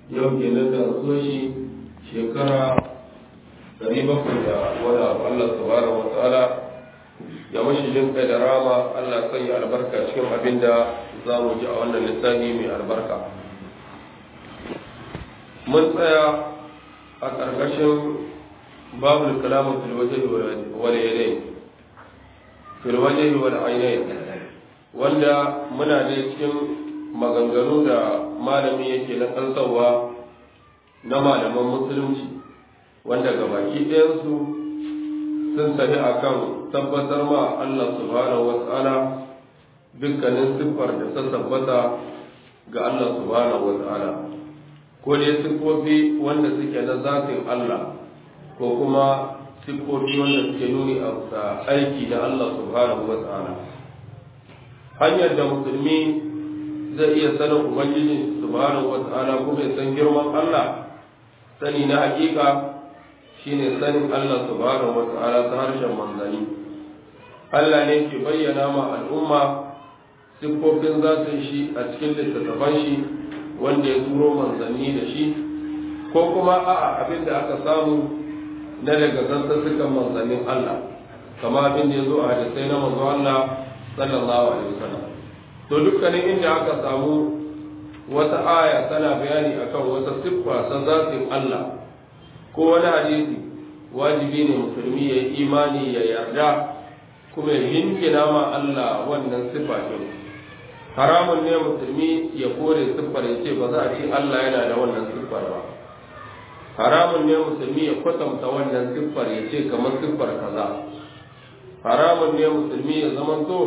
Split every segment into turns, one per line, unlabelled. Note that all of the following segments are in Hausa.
yau kenan da so shi shekara 700 da wada Allah subhanahu wa ta'ala ya mashi jin kai da rama. Allah sanya albarka cikin abin da za mu ji a wannan lissafi mai albarka. Mun tsaya a ƙarƙashin babul kalamu fil wajhi wal yadayn fil wajhi wal aynayn, wanda muna da cikin maganganu da malami yake na kansawa na malaman musulunci, wanda gabaki ɗayansu sun sahi akan tabbatar ma Allah subhanahu wa ta'ala dukkanin siffar da ta tabbata ga Allah subhanahu wa ta'ala, ko dai siffofi wanda suke na zatin Allah ko kuma siffofi wanda suke nuni a aiki da Allah subhanahu wa ta'ala. Hanyar da musulmi zai iya sanin Ubangiji subhanahu wa ta'ala kuma ya san girman Allah, sani na hakika shine sanin Allah subhanahu wa ta'ala ta harshen manzanni. Allah ne ke bayyana ma al'umma siffofin zatin shi a cikin littattafan shi wanda ya turo manzanni da shi, ko kuma a'a abin da aka samu na daga zantattukan manzannin Allah, kama abin da ya zo a hadisai na manzo Allah sallallahu alaihi wasallam. To dukkanin inda aka samu wata aya tana bayani akan wata siffa ta zatin Allah ko wani hadisi, wajibi ne musulmi ya yi imani ya yarda kuma ya hinkina ma Allah wannan siffa din. Haramun ne musulmi ya kore siffar ya ce ba za a ce Allah yana da wannan siffar ba. Haramun ne musulmi ya kwatanta wannan siffar ya ce kamar siffar kaza. Haramun ne musulmi ya zamanto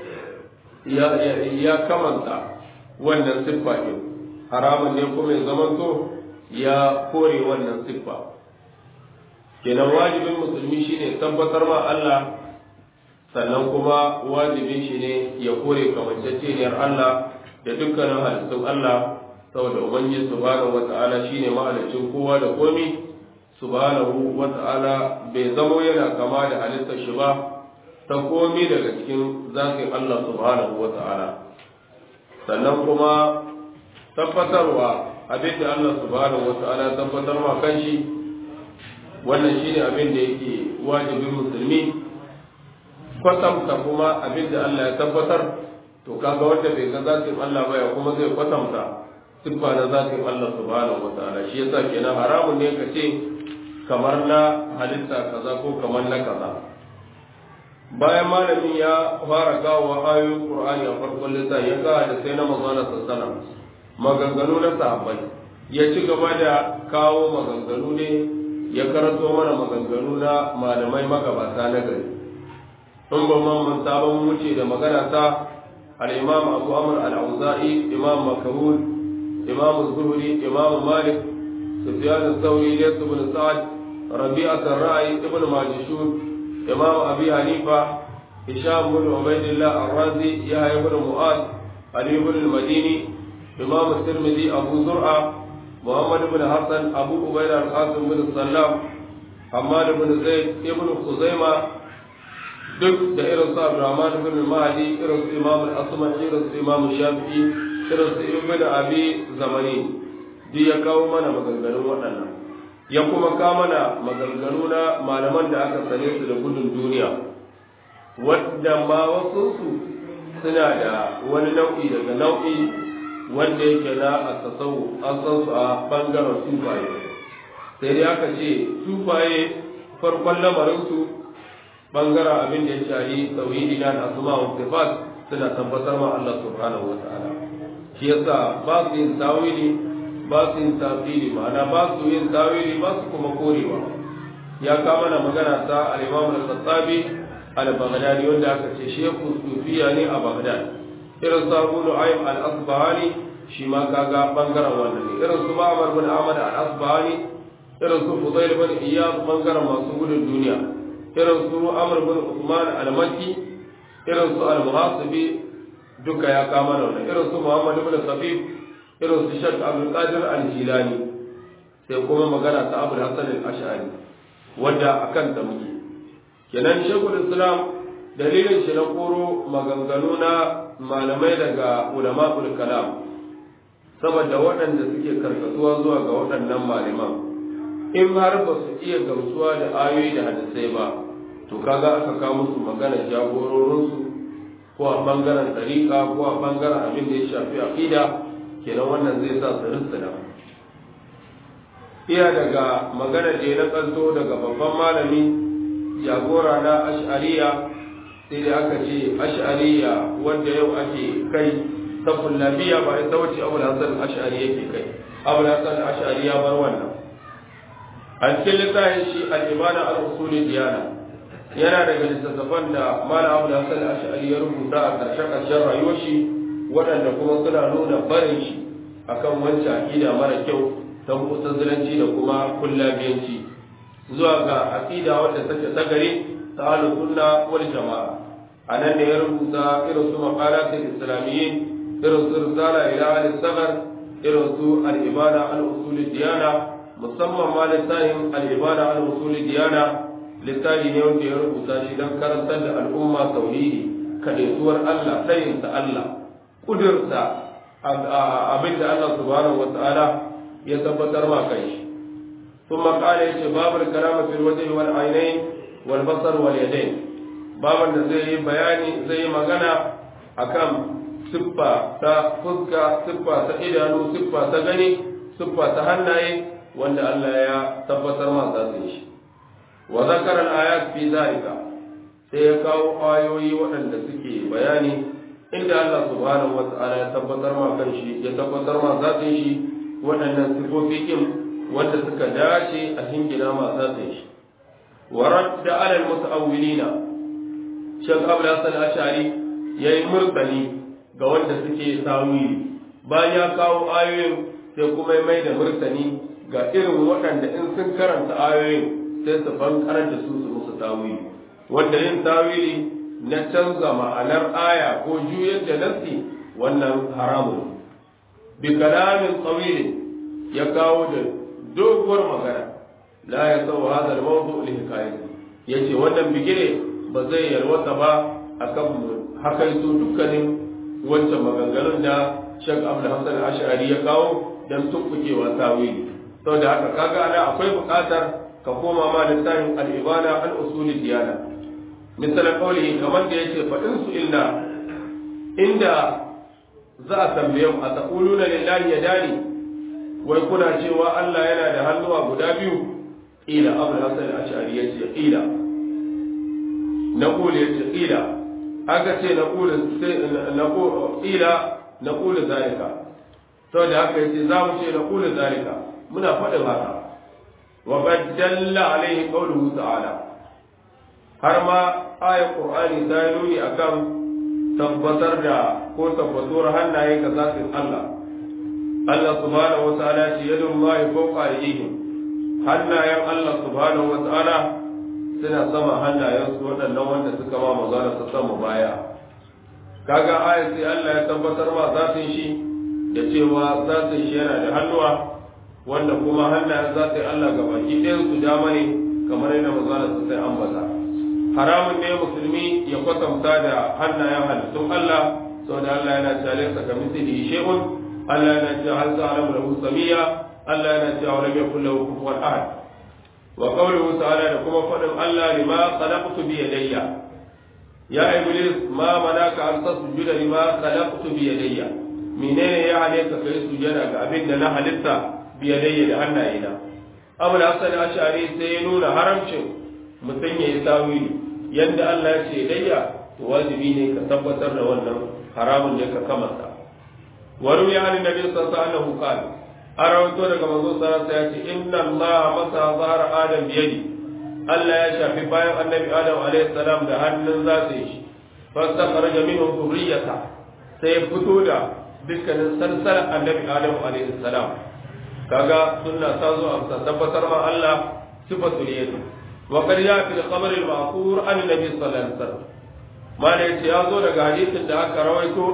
ya kamanta wannan siffa din. Haramun ne kuma ya zamanto ya kore wannan siffa. Kenan wajibin musulmi shine tabbatar ma Allah, sannan kuma wajibin shi ne ya kore kamanceceniyar Allah da dukkanin halittun Allah, saboda Ubangiji subhanahu wata'ala shine mahalicin kowa da komi. Subhanahu wata'ala bai zamo yana kama da halittar shi ba ta komi daga cikin zatin Allah subhanahu wata'ala. Sannan kuma tabbatarwa abin da Allah subhanahu wata'ala tabbatar ma kanshi, wannan shine abin da yake wajibin musulmi. Kwatamta kuma abin da Allah ya tabbatar, to kaga wanda bai ga zatin Allah ba ya kuma zai kwatamta siffa na zatin Allah subhanahu wa ta'ala. Shi yasa kenan haramun ne ka ce kamar na halitta kaza ko kamar na kaza. Bayan malamin ya fara kawo ayoyin Qur'ani a farkon littafin, ya kawo da sai na manzon sallallahu alaihi maganganu na sahabbai, ya ci gaba da kawo maganganu ne, ya karanto mana maganganu na malamai magabata na gari. In ba man manta ba mu wuce da magana ta al-Imam Abu Amr al-Auza'i, Imam Makhul, Imam Zuhri, Imam Malik, Sufyan al-Thawri, Layth ibn Sa'd, Rabi'ah al-Ra'i, Ibn Majishun, Imam Abi Hanifa, Hisham ibn Ubaydillah al-Razi, Yahya ibn Mu'adh, Ali ibn al-Madini, Imam Tirmidhi, Abu Zur'a, Muhammad ibn Hassan, Abu Ubaydah al-Qasim ibn Sallam, Hammad ibn Zayd, Ibn Khuzaimah, duk da irin su Abdurrahman ibn al-Mahdi, irin su Imam al-Asma'i, irin su Imam Shafi'i, irin su Ibn Abi Zamani, duk ya kawo mana maganganun waɗannan. Ya kuma kawo mana maganganu na malaman da aka sane su da gudun duniya, wadda ma wasu su suna da wani nau'i daga nau'i wanda yake na at-tasawuf, an san su a bangaren sufaye. Sai dai aka ce sufaye farkon lamarin su bangaren abin da ya shari tauhidi na asma wa sifat suna tabbatar ma Allah subhanahu wa ta'ala. Shi yasa ba su yin tawili, ba su yin tafsiri, ma'ana ba su yin tawili, ba su kuma korewa. Ya kama na magana ta al-Imam al-Khattabi al-Baghdadi, wanda aka ce shehu sufiya ne a Baghdad. Irin sa Abu Nu'aym al-Asbahani, shi ma kaga bangaren wannan ne. Irin su Ma'mar bin Ahmad al-Asbahani, irin su Fudayl bin Iyad bangaren masu gudun duniya. Irin su Amr bin Uthman al-Makki, irin su al-Muhasibi, duka ya kama da wannan. Irin su Muhammad ibn Safif, irin su Sheikh Abdul Qadir al-Jilani, sai kuma magana ta Abu Hasan al-Ash'ari, wanda akan ta muke. Kenan Sheikhul Islam dalilin shi na koro maganganu na malamai daga ulama'ul kalam, saboda waɗanda suke karkatuwa zuwa ga waɗannan malaman in har ba su iya gamsuwa da ayoyi da hadisai ba to kaga aka kawo musu maganar jagororinsu ko a bangaren tariqa ko a bangaren abin da ya shafi aqida kenan wannan zai sa su rintsina iya daga magana da na kanto daga babban malami jagora na ash'ariya sai da aka ce ash'ariya wanda yau ake kai ta kullabiya ba ita wace abu da hasan ash'ari yake kai abu da hasan ash'ari ya bar wannan a cikin littafin shi al-ibana al-usuli diyana yana daga littattafan da malam abu da hasan ash'ari ya rubuta a ƙarshen rayuwar shi waɗanda kuma suna nuna barin shi akan wancan aqida mara kyau ta mutazilanci da kuma kullabiyanci zuwa ga aqida wadda take tsagare ta ahlus sunna wal jamaa anan ne ya rubuta irin su maqalatul islamiyyin irin su risala ila al-saghar irin su al-ibana al-usul diyana musamman ma littafin al-ibana al-usul diyana littafi ne wanda ya rubuta shi don karantar da al'umma tauhidi kadaituwar Allah tsayinta Allah kudurta abinda Allah subhanahu wa ta'ala ya tabbatar ma kai shi kuma kala yace babul kalama fil wajhi wal aynayn wal basar wal yadayn baban da zai yi bayani zai yi magana akan siffa ta fuska siffa ta idanu siffa ta gani siffa ta hannaye wanda Allah ya tabbatar ma za su yi shi wa zakara al ayat fi zalika sai ya kawo ayoyi waɗanda suke bayani inda Allah subhanahu wa ta'ala ya tabbatar ma kan shi ya tabbatar ma za su yi shi waɗannan sifofi ɗin wanda suka dace a hingina masu zai shi wa radda alal muta'awwilina Sheikh Abdul Hasan Ash'ari yayi murtani ga wanda suke tawili bayan ya kawo ayoyin sai kuma ya mai da murtani ga irin waɗanda in sun karanta ayoyin sai su bankarar da su musu tawili wanda yin tawili na canza ma'anar aya ko juyar da nasi wannan haramun bi kalamin tsawilin ya kawo da doguwar magana la ya sau hada al-mawdu li hikayati yace wannan bigire ba zai yalwata ba akan hakaito dukkanin wancan maganganun da Sheikh Abdul Hasan Ash'ari ya kawo dan tukkukewa tawili saboda haka kaga ana akwai buƙatar ka koma ma littafin al-ibana al-usul diyana misal qawlihi kamar da yace fa in su illa inda za a tambaye mu a taquluna lillahi yadani wai kuna cewa Allah yana da hannuwa guda biyu ila Abdul Hasan al-Ash'ari yace ila naqul yace ila aka ce naqul sai naqul ila naqul zalika to da haka yace za mu ce naqul zalika muna faɗin haka wa qad dalla alaihi qawluhu ta'ala har ma ayat qur'ani ta nuni akan tabbatar da ko tabbatuwar hannaye ga zatin Allah Allah subhanahu wa ta'ala ce yadun mahi fawqa aydihim hannayen Allah subhanahu wa ta'ala suna sama hannayen su waɗannan wanda suka ma mazara su sama baya kaga ayat sai Allah ya tabbatar ma zatin shi da cewa zatin shi yana da hannuwa wanda kuma hannayen zatin Allah ga baki ɗayan su dama ne kamar yadda mazara su sai ambata haramun ne musulmi ya kwatanta da hannayen halittun Allah saboda Allah yana cewa laysa kamithlihi shay'un Allah yana cewa hal ta'lamu lahu samiyya Allah yana cewa lam yakul lahu kufuwan ahad wa qawluhu ta'ala da kuma fadin Allah lima khalaqtu bi yadayya ya iblis ma manaka an tasjuda lima khalaqtu bi yadayya menene ya hane ka kai sujada ga abin da na halitta bi yadayya da hannayena Abu Hasan Ash'ari sai ya nuna haramcin mutum ya yi tawili yadda Allah ya ce dayya to wajibi ne ka tabbatar da wannan haramun ne ka kamanta waru ya ni nabi sallallahu alaihi wasallam arawato daga manzo sallallahu alaihi wasallam ya ce inna Allah masa zahara adam biyadi Allah ya shafi bayan annabi Adam alaihi salam da hannun zata shi fastakharaja minhu dhurriyyata sai fito da dukkanin sarsar annabi Adam alaihi salam kaga sunna ta zo a tabbatar ma Allah sifatul yad وقد جاء في الخبر المعثور عن النبي صلى الله عليه وسلم ما ليس يازو daga hadisin da aka rawaito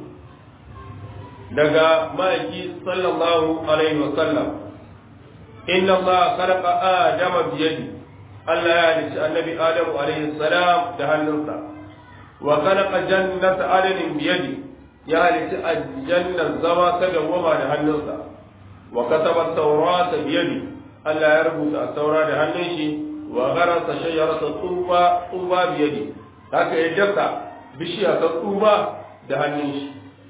daga maliki sallallahu alaihi wasallam inna Allah khalaqa adama bi yadi Allah ya halicci annabi Adam alaihi salam da hannunsa wa khalaqa jannata adnin bi yadi ya halitta aljanna zama ta dawwama da hannunsa wa kataba at-taurata bi yadi Allah ya rubuta at-taura da hannun shi wa gharasa shajarata tuba bi yadi haka ya dasa bishiya ta tuba da hannun shi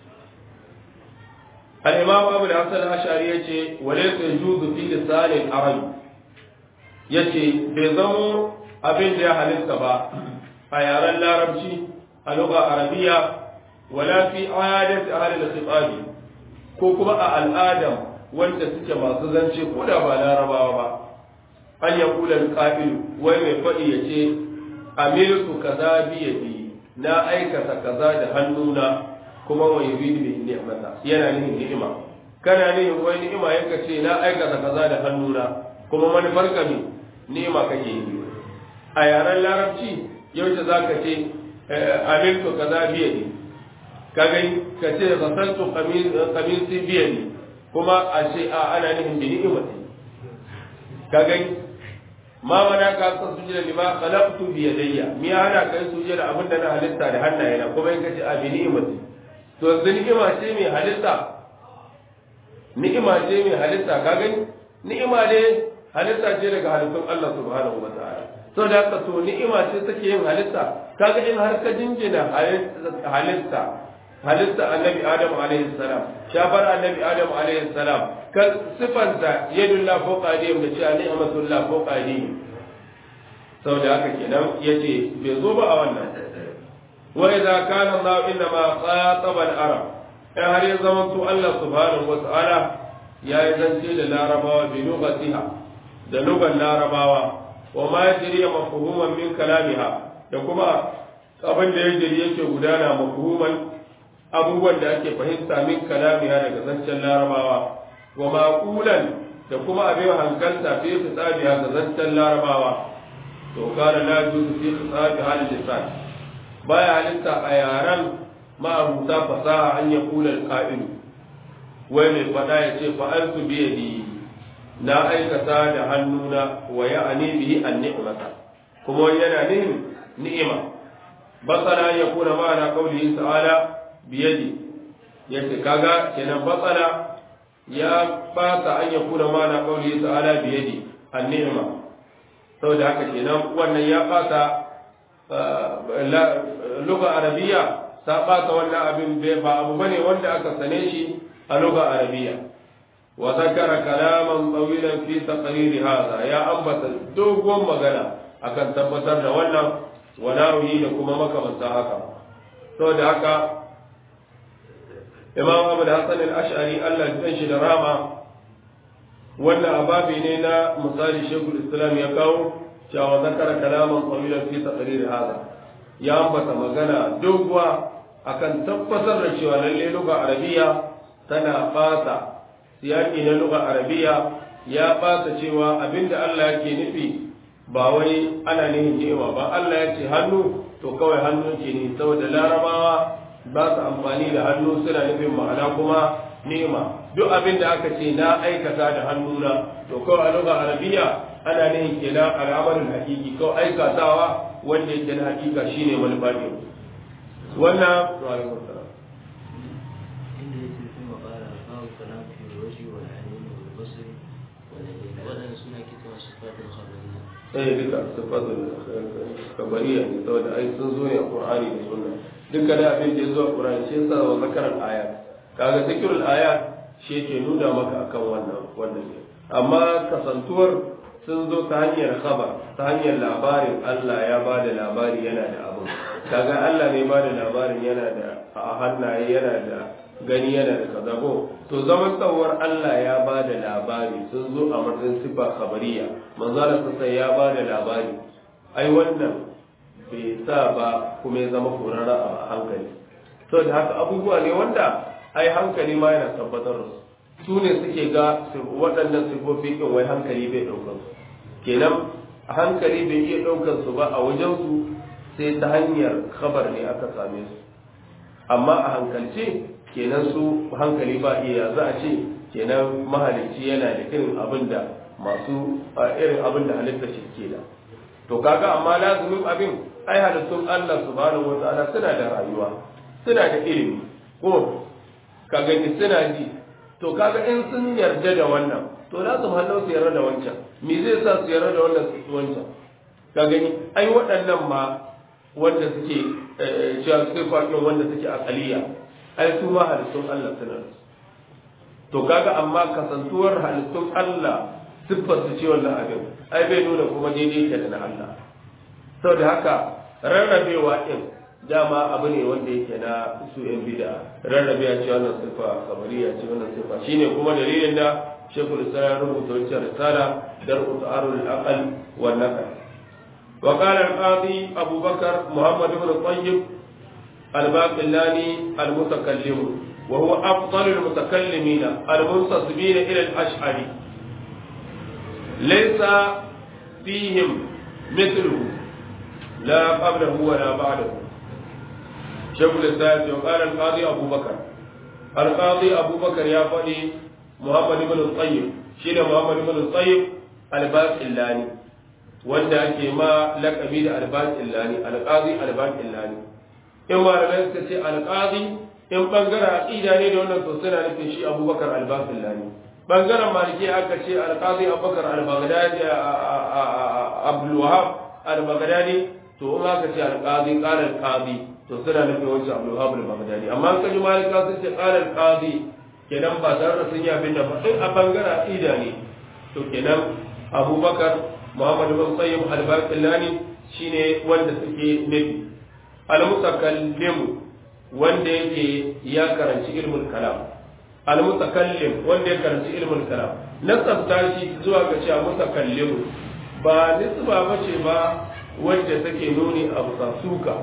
al-imam Abu al-Hasan al-Ash'ari yace walaysa yajuzu fi lisan al-arab yace bai zamo abin da ya halitta ba a yaren larabci a lugha arabiya wala fi adati ahli al-khitab ko kuma a al'adam wanda suke masu zance ko da ba larabawa ba an ya kula al-qabil wai mai fadi yace amiltu kaza bi yadi na aikata kaza da hannuna kuma wa yuridu bi ni'mata yana nihin ni'ima kana nihin wai ni'ima yanka ce na aikata kaza da hannuna kuma manufar ka ne ni'ima kake yi a yaren larabci yaushe zaka ce amiltu kaza bi yadi ka ce ghasaltu qamisi bi yadi kuma a ce a ana nihin bi ni'imati ka gani ma mana ka san sujada lima khalaqtu bi yadayya mi ana kai sujada abinda na halitta da hannayena kuma in kace a bi ni'imati to yanzu ni'ima ce mai halitta ka gani ni'ima ne halitta ce daga halittun Allah subhanahu wa ta'ala so da haka to ni'ima ce take yin halitta kaga in har ka jinjina halitta annabi Adam alaihi salam shafar annabi Adam alaihi salam kan sifanta yadullah fawqa aydihim da cewa ni'matullah fawqa aydihim sau da haka kenan yace bai zo ba a wannan wa idza kana Allah inna ma khataba al-arab in har ya zama to Allah subhanahu wa ta'ala ya yi zance da larabawa bi lughatiha da lugan larabawa wa ma yajri mafhuman min kalamiha da kuma abin da yake gudana mafhuman abubuwan da ake fahimta min kalamiha daga zancen larabawa wa maqulan da kuma abin hankalta fi fitabiha ga zancen larabawa to kana la juzu fi fitabiha al-lisan baya halitta a yaran ma'abuta fasaha an ya kula al-qa'il wai mai fada ya ce fa'altu bi yadi na aikata da hannuna wa ya'ani bihi an-ni'mata kuma yana nihin ni'ima basala ya kuna ma'ana qaulihi ta'ala biyadi yace kaga kenan batsala ya fata an ya kuna mana kauli ta'ala biyadi an-ni'ma saboda haka kenan wannan ya fata lugha arabiya ta fata wannan abin ba abu bane wanda aka sane shi a lugha arabiya wa zakara kalaman tawilan fi taqrir hadha ya ambata dogon magana akan tabbatar da wannan walawi da kuma makamanta haka saboda haka imam abu da hassan al-ash'ari Allah ya shi da rama wannan ababi ne na misali shekul islam ya kawo cewa zakara kalaman qawilan fi taqrir hada ya ambata magana doguwa akan tabbatar da cewa lalle lugha arabiya tana fata siyaki na lugha arabiya ya fata cewa abinda Allah yake nufi ba wai ana nihin ni'ima ba Allah ya ce hannu to kawai hannu ke ne saboda larabawa ba su amfani da hannu suna nufin ma'ana kuma nema duk abin da aka ce na aikata da hannuna to kawai a lugha arabiya ana nihin kenan al'amarin hakiki kawai aikatawa wanda yake na hakika shine manufa ne wannan duka sifatul khabariya ne saboda ai sun zo ne a Qur'ani da Sunna duka da abin da ya zo a Qur'ani shi yasa wa zakaran ayat kaga zikrul ayat shi yake nuna maka akan wannan ne amma kasantuwar sun zo ta hanyar khabar ta hanyar labarin Allah ya bada labari yana da abin kaga Allah ne bada labarin yana da a hannaye yana da gani yana da kaza ko to zaman tsawar Allah ya ba da labari sun zo a matsayin sifa khabariya manzala sai ya ba da labari ai wannan bai sa ba kuma ya zama korara a hankali to da haka abubuwa ne wanda ai hankali ma yana tabbatar da su ne suke ga waɗannan sifofi kin wai hankali bai ɗaukar su kenan a hankali bai iya ɗaukar su ba a wajen su sai ta hanyar khabar ne aka same su amma a hankalce kenan su hankali ba iya za a ce kenan mahalicci yana da irin abin da masu irin abin da halitta shi ke da to kaga amma lazumin abin ai halittun Allah subhanahu wataala suna da rayuwa suna da ilimi ko ka gani suna ji, to kaga in sun yarda da wannan to za su hallau su yarda da wancan, me zai sa su yarda da wannan su wancan? Ka gani ai waɗannan ma wanda suke cewa suke kwaɗin wanda suke akaliya, ai su ma halittun Allah suna da su. To kaga amma kasantuwar halittun Allah siffar su ce wannan abin ai bai nuna kuma daidai ke da na Allah. Saboda haka rarrabewa din dama abu ne wanda yake na su yan bid'a, rarrabewa ce wannan siffa kabariya ce wannan siffa, shine kuma dalilin da Sheikhul Islam ya rubuta wacce risala dar'u ta'arul aqal wa naqal. Wa qala al-qadi Abu Bakar Muhammad ibn Tayyib al-Baqillani al-mutakallim wa huwa afdal al-mutakallimin al-muntasibin ila al-ash'ari laysa fihim mithluhu la qablahu wa la ba'dahu. Sheikhul Islam wa qala al-qadi Abu Bakar Abu Bakar ya faɗi Muhammad ibn Tayyib shine Muhammad ibn Tayyib al-Baqillani wanda ake ma laqabi da al-Baqillani al-Qadi al-Baqillani. In malamai suka ce al-Qadi in bangaren aqida ne da wannan to suna nufin shi Abubakar al-Baqillani. Bangaren Maliki aka ce al-Qadi Abubakar al-Baghdadi Abdul Wahhab al-Baghdadi, to in aka ce al-Qadi qala al-Qadi to suna nufin wancan Abdul Wahhab al-Baghdadi. Amma kaji Malika sun ce qala al-Qadi kenan ba tare da sun yi abin da ba in a bangaren aqida ne to kenan Abubakar Muhammad ibn Tayyib al-Baqillani shine wanda suke nabi al-mutakallim wanda yake ya karanci ilmul kalam, al-mutakallim wanda ya karanci ilmul kalam. Nasabta shi zuwa ga cewa mutakallim ba nisba bace ba wacce take nuni abu suka,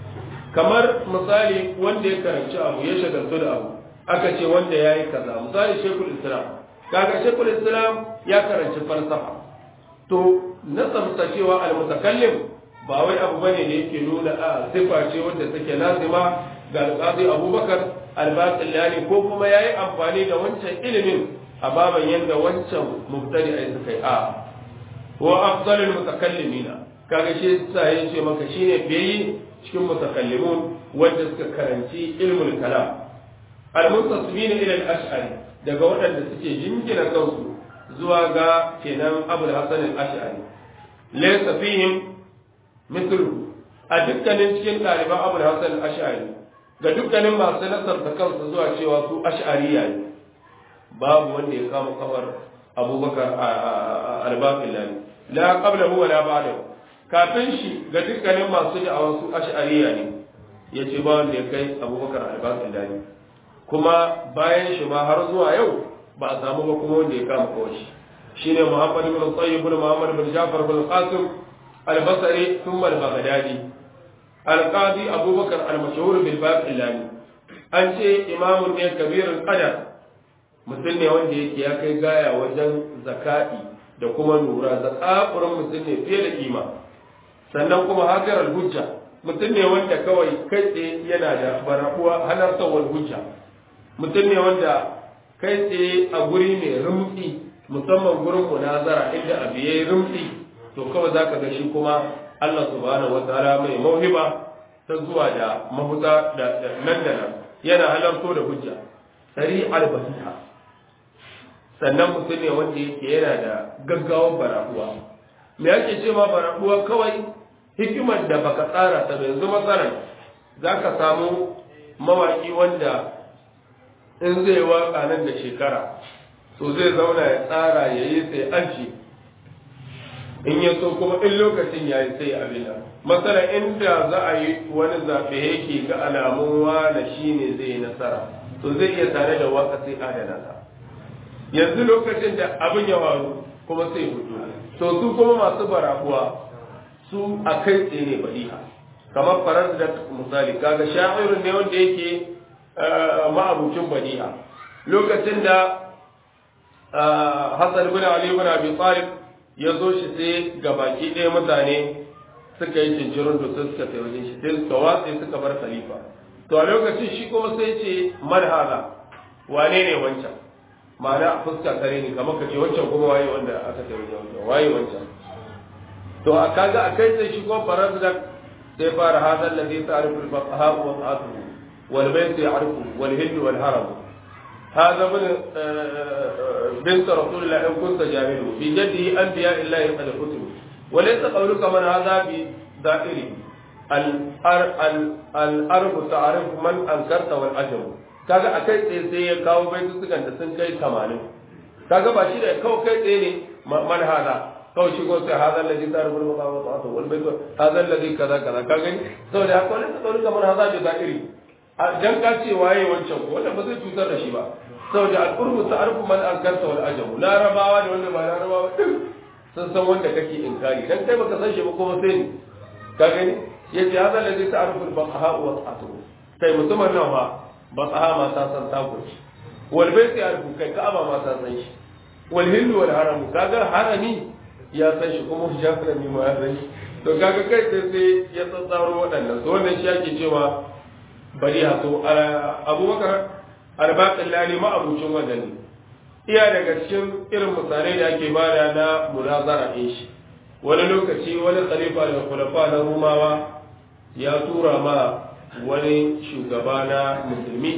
kamar misali wanda ya karanci abu ya shagaltu da abu aka ce wanda ya yi kaza, misali Sheikhul Islam, kaga Sheikhul Islam ya karanci falsafa, to nasabta cewa al-mutakallim ba wai abu bane da yake nuna a sifa ce wanda take lazima ga al-Qadi Abubakar al-Baqillani ko kuma yayi amfani da wancan ilimin a baban yanda wancan mubtadi'ai suka yi a wa afdalul mutakallimina, kaga shi sai yace maka shine bai cikin mutakallimun wanda suka karanci ilmul kalam al-muntasibina ila al-ash'ari, daga waɗanda suke jingina kansu zuwa ga kenan Abu al-Hasan al-Ash'ari. Laysa fihim mithlu, a dukkanin cikin ɗaliban Abu al-Hasan al-Ash'ari, ga dukkanin masu nasarta kansu zuwa cewa su ash'ariya ne, babu wanda ya kama kafar Abubakar al-Baqillani la qablahu wa la ba'dahu. Kafin shi ga dukkanin masu da'awar su ash'ariya ne yace ba wanda ya kai Abubakar al-Baqillani, kuma bayan shi ma har zuwa yau ba a samu ba kuma wanda ya kama kawai shi shine Muhammad ibn Tayyib ibn Muhammad ibn Ja'far ibn Qasim al-Basri thumma al-Baghdadi al-Qadi Abubakar al-mashhur bil Baqillani. An ce imamun ne kabirul qadar, mutum ne wanda yake ya kai gaya wajen zaka'i da kuma nura, zakafurin mutum ne fiye da kima, sannan kuma hajar al-hujja, mutum ne wanda kawai kai tsaye yana da barakuwa halartawar hujja, mutum ne wanda kai tsaye a guri mai rumtsi, musamman gurin munazara inda abu yayi rumtsi, to kawai zaka ga shi kuma Allah subhanahu wataala mai mauhiba ta zuwa da mahuta da nan da nan yana halarto da hujja sari al-basiha. Sannan mutum ne wanda yake yana da gaggawar barakuwa. Me yake ce ma barakuwa? Kawai hikimar da baka tsara ta, yanzu matsalar zaka samu mawaki wanda in zai waka nan da shekara to zai zauna ya tsara ya yi sai aji, in ya so kuma in lokacin ya yi sai abin nan. Matsala inda za a yi wani zaɓe yake ga alamun wane shi ne zai yi nasara, to zai iya tare da waka sai adana ta. Yanzu lokacin da abin ya waru kuma sai hudu, to su kuma masu barakuwa su a kai tsaye ne badiha, kamar farar da misali kaga sha'irin ne wanda yake ma'abucin badiha. Lokacin da Hassan ibn Ali ibn Abi Talib ya zo shi sai ga baki ɗaya mutane suka yi cincirin da suka tafi wajen shi, sai suka watse suka bar khalifa. To a lokacin shi kuma sai ce man haza, wane ne wancan? Ma'ana a fuska kare ne, kamar ka ce wancan kuma waye wanda aka tafi wajen waye wancan. To a kaga a kai sai shi kuma farar da sai fara hadal ladhi ta'rifu al-fuqaha wa ta'atuhu, والبيت يعرفه والهل والهرم هذا ابن بنت رسول الله إن كنت جاهله في جده أنبياء الله قد كتبوا وليس قولك من هذا بدائره الأرض تعرف من أنكرت والعجم kaga akai tsaye sai ya kawo baitutukan da sun kai 80 kaga ba shi da kawai kai tsaye ne man hada kawai shigo sai hada alladhi tarbu al-maqam wa ta'atu wal bayt hada alladhi kaza kaza kaga saboda haka wani tsaurin kamar hada da zakiri dan ka ce waye wancan ko wanda ba zai cutar da shi ba saboda al-qurbu ta'rifu man ankarta wal ajam larabawa da wanda ba larabawa duk sun san wanda kake inkari dan kai baka san shi ba kuma sai ne ka gani yace hada alladhi ta'rifu al-baqaha wa ta'atu kai mutumin nan fa baqaha ma ta san tako wal bayt ya'rifu kai ka'aba ma ta san shi wal hillu wal haram kaga harami ya san shi kuma hijabun ma ya san shi to kaga kai sai ya tsatsaro waɗannan to wannan shi ake cewa bari ha to abubakar arbaqin lali ma abucin wadanni iya daga cikin irin misalai da ake bada na munazara din shi wani lokaci wani khalifa da khulafa na rumawa ya tura ma wani shugaba na musulmi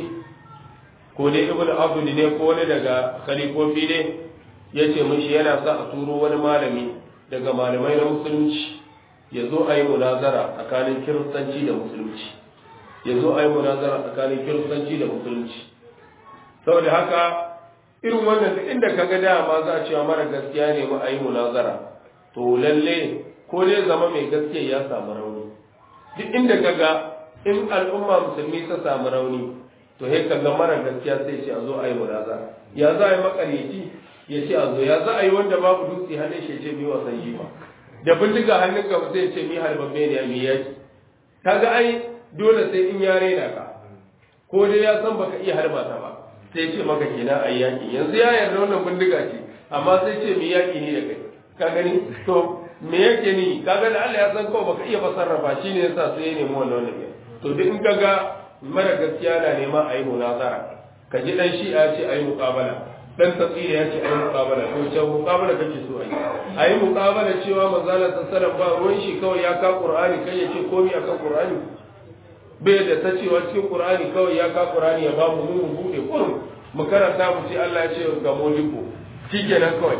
ko dai ibnu abdul ne ko wani daga khalifofi ne yace mishi yana sa a turo wani malami daga malamai na musulunci ya zo a yi munazara tsakanin kiristanci da musulunci ya zo a yi munazara tsakanin kiristanci da musulunci saboda haka irin wannan duk inda ka ga dama za a cewa mara gaskiya ne ma a yi munazara to lalle ko dai zama mai gaskiya ya samu rauni duk inda ka ga in al'umma musulmi ta samu rauni to sai ka ga mara gaskiya sai ce a zo a yi munazara ya za a yi makaryaci ya ce a zo ya za a yi wanda babu dutse hannun shi ce mi wasan shi ba da bindiga hannun ka sai ce mi harbabbe ne mi yaki kaga ai dole sai in ya raina ka ko dai ya san baka iya harba ta ba sai ce maka kenan ai yaki yanzu ya yarda wannan bindiga ce amma sai ce mi yaki ne da kai ka gani to me yake ni kaga da Allah ya san kawai baka iya fasarrafa shi ne yasa sai ya nemi wannan to duk in kaga mara gaskiya na nema a yi munazara ka ji dan shi'a ce a yi muqabala dan tafsiri ya ce a yi muqabala to ce muqabala kake so a yi muqabala cewa manzalar sallallahu ba ruwan shi kawai ya ka qur'ani kai ya ce komai akan qur'ani bai da ta cewa cikin qur'ani kawai ya ka qur'ani ya ba mu mu bude kurum mu karanta mu ce Allah ya ce ga moliko shikenan kawai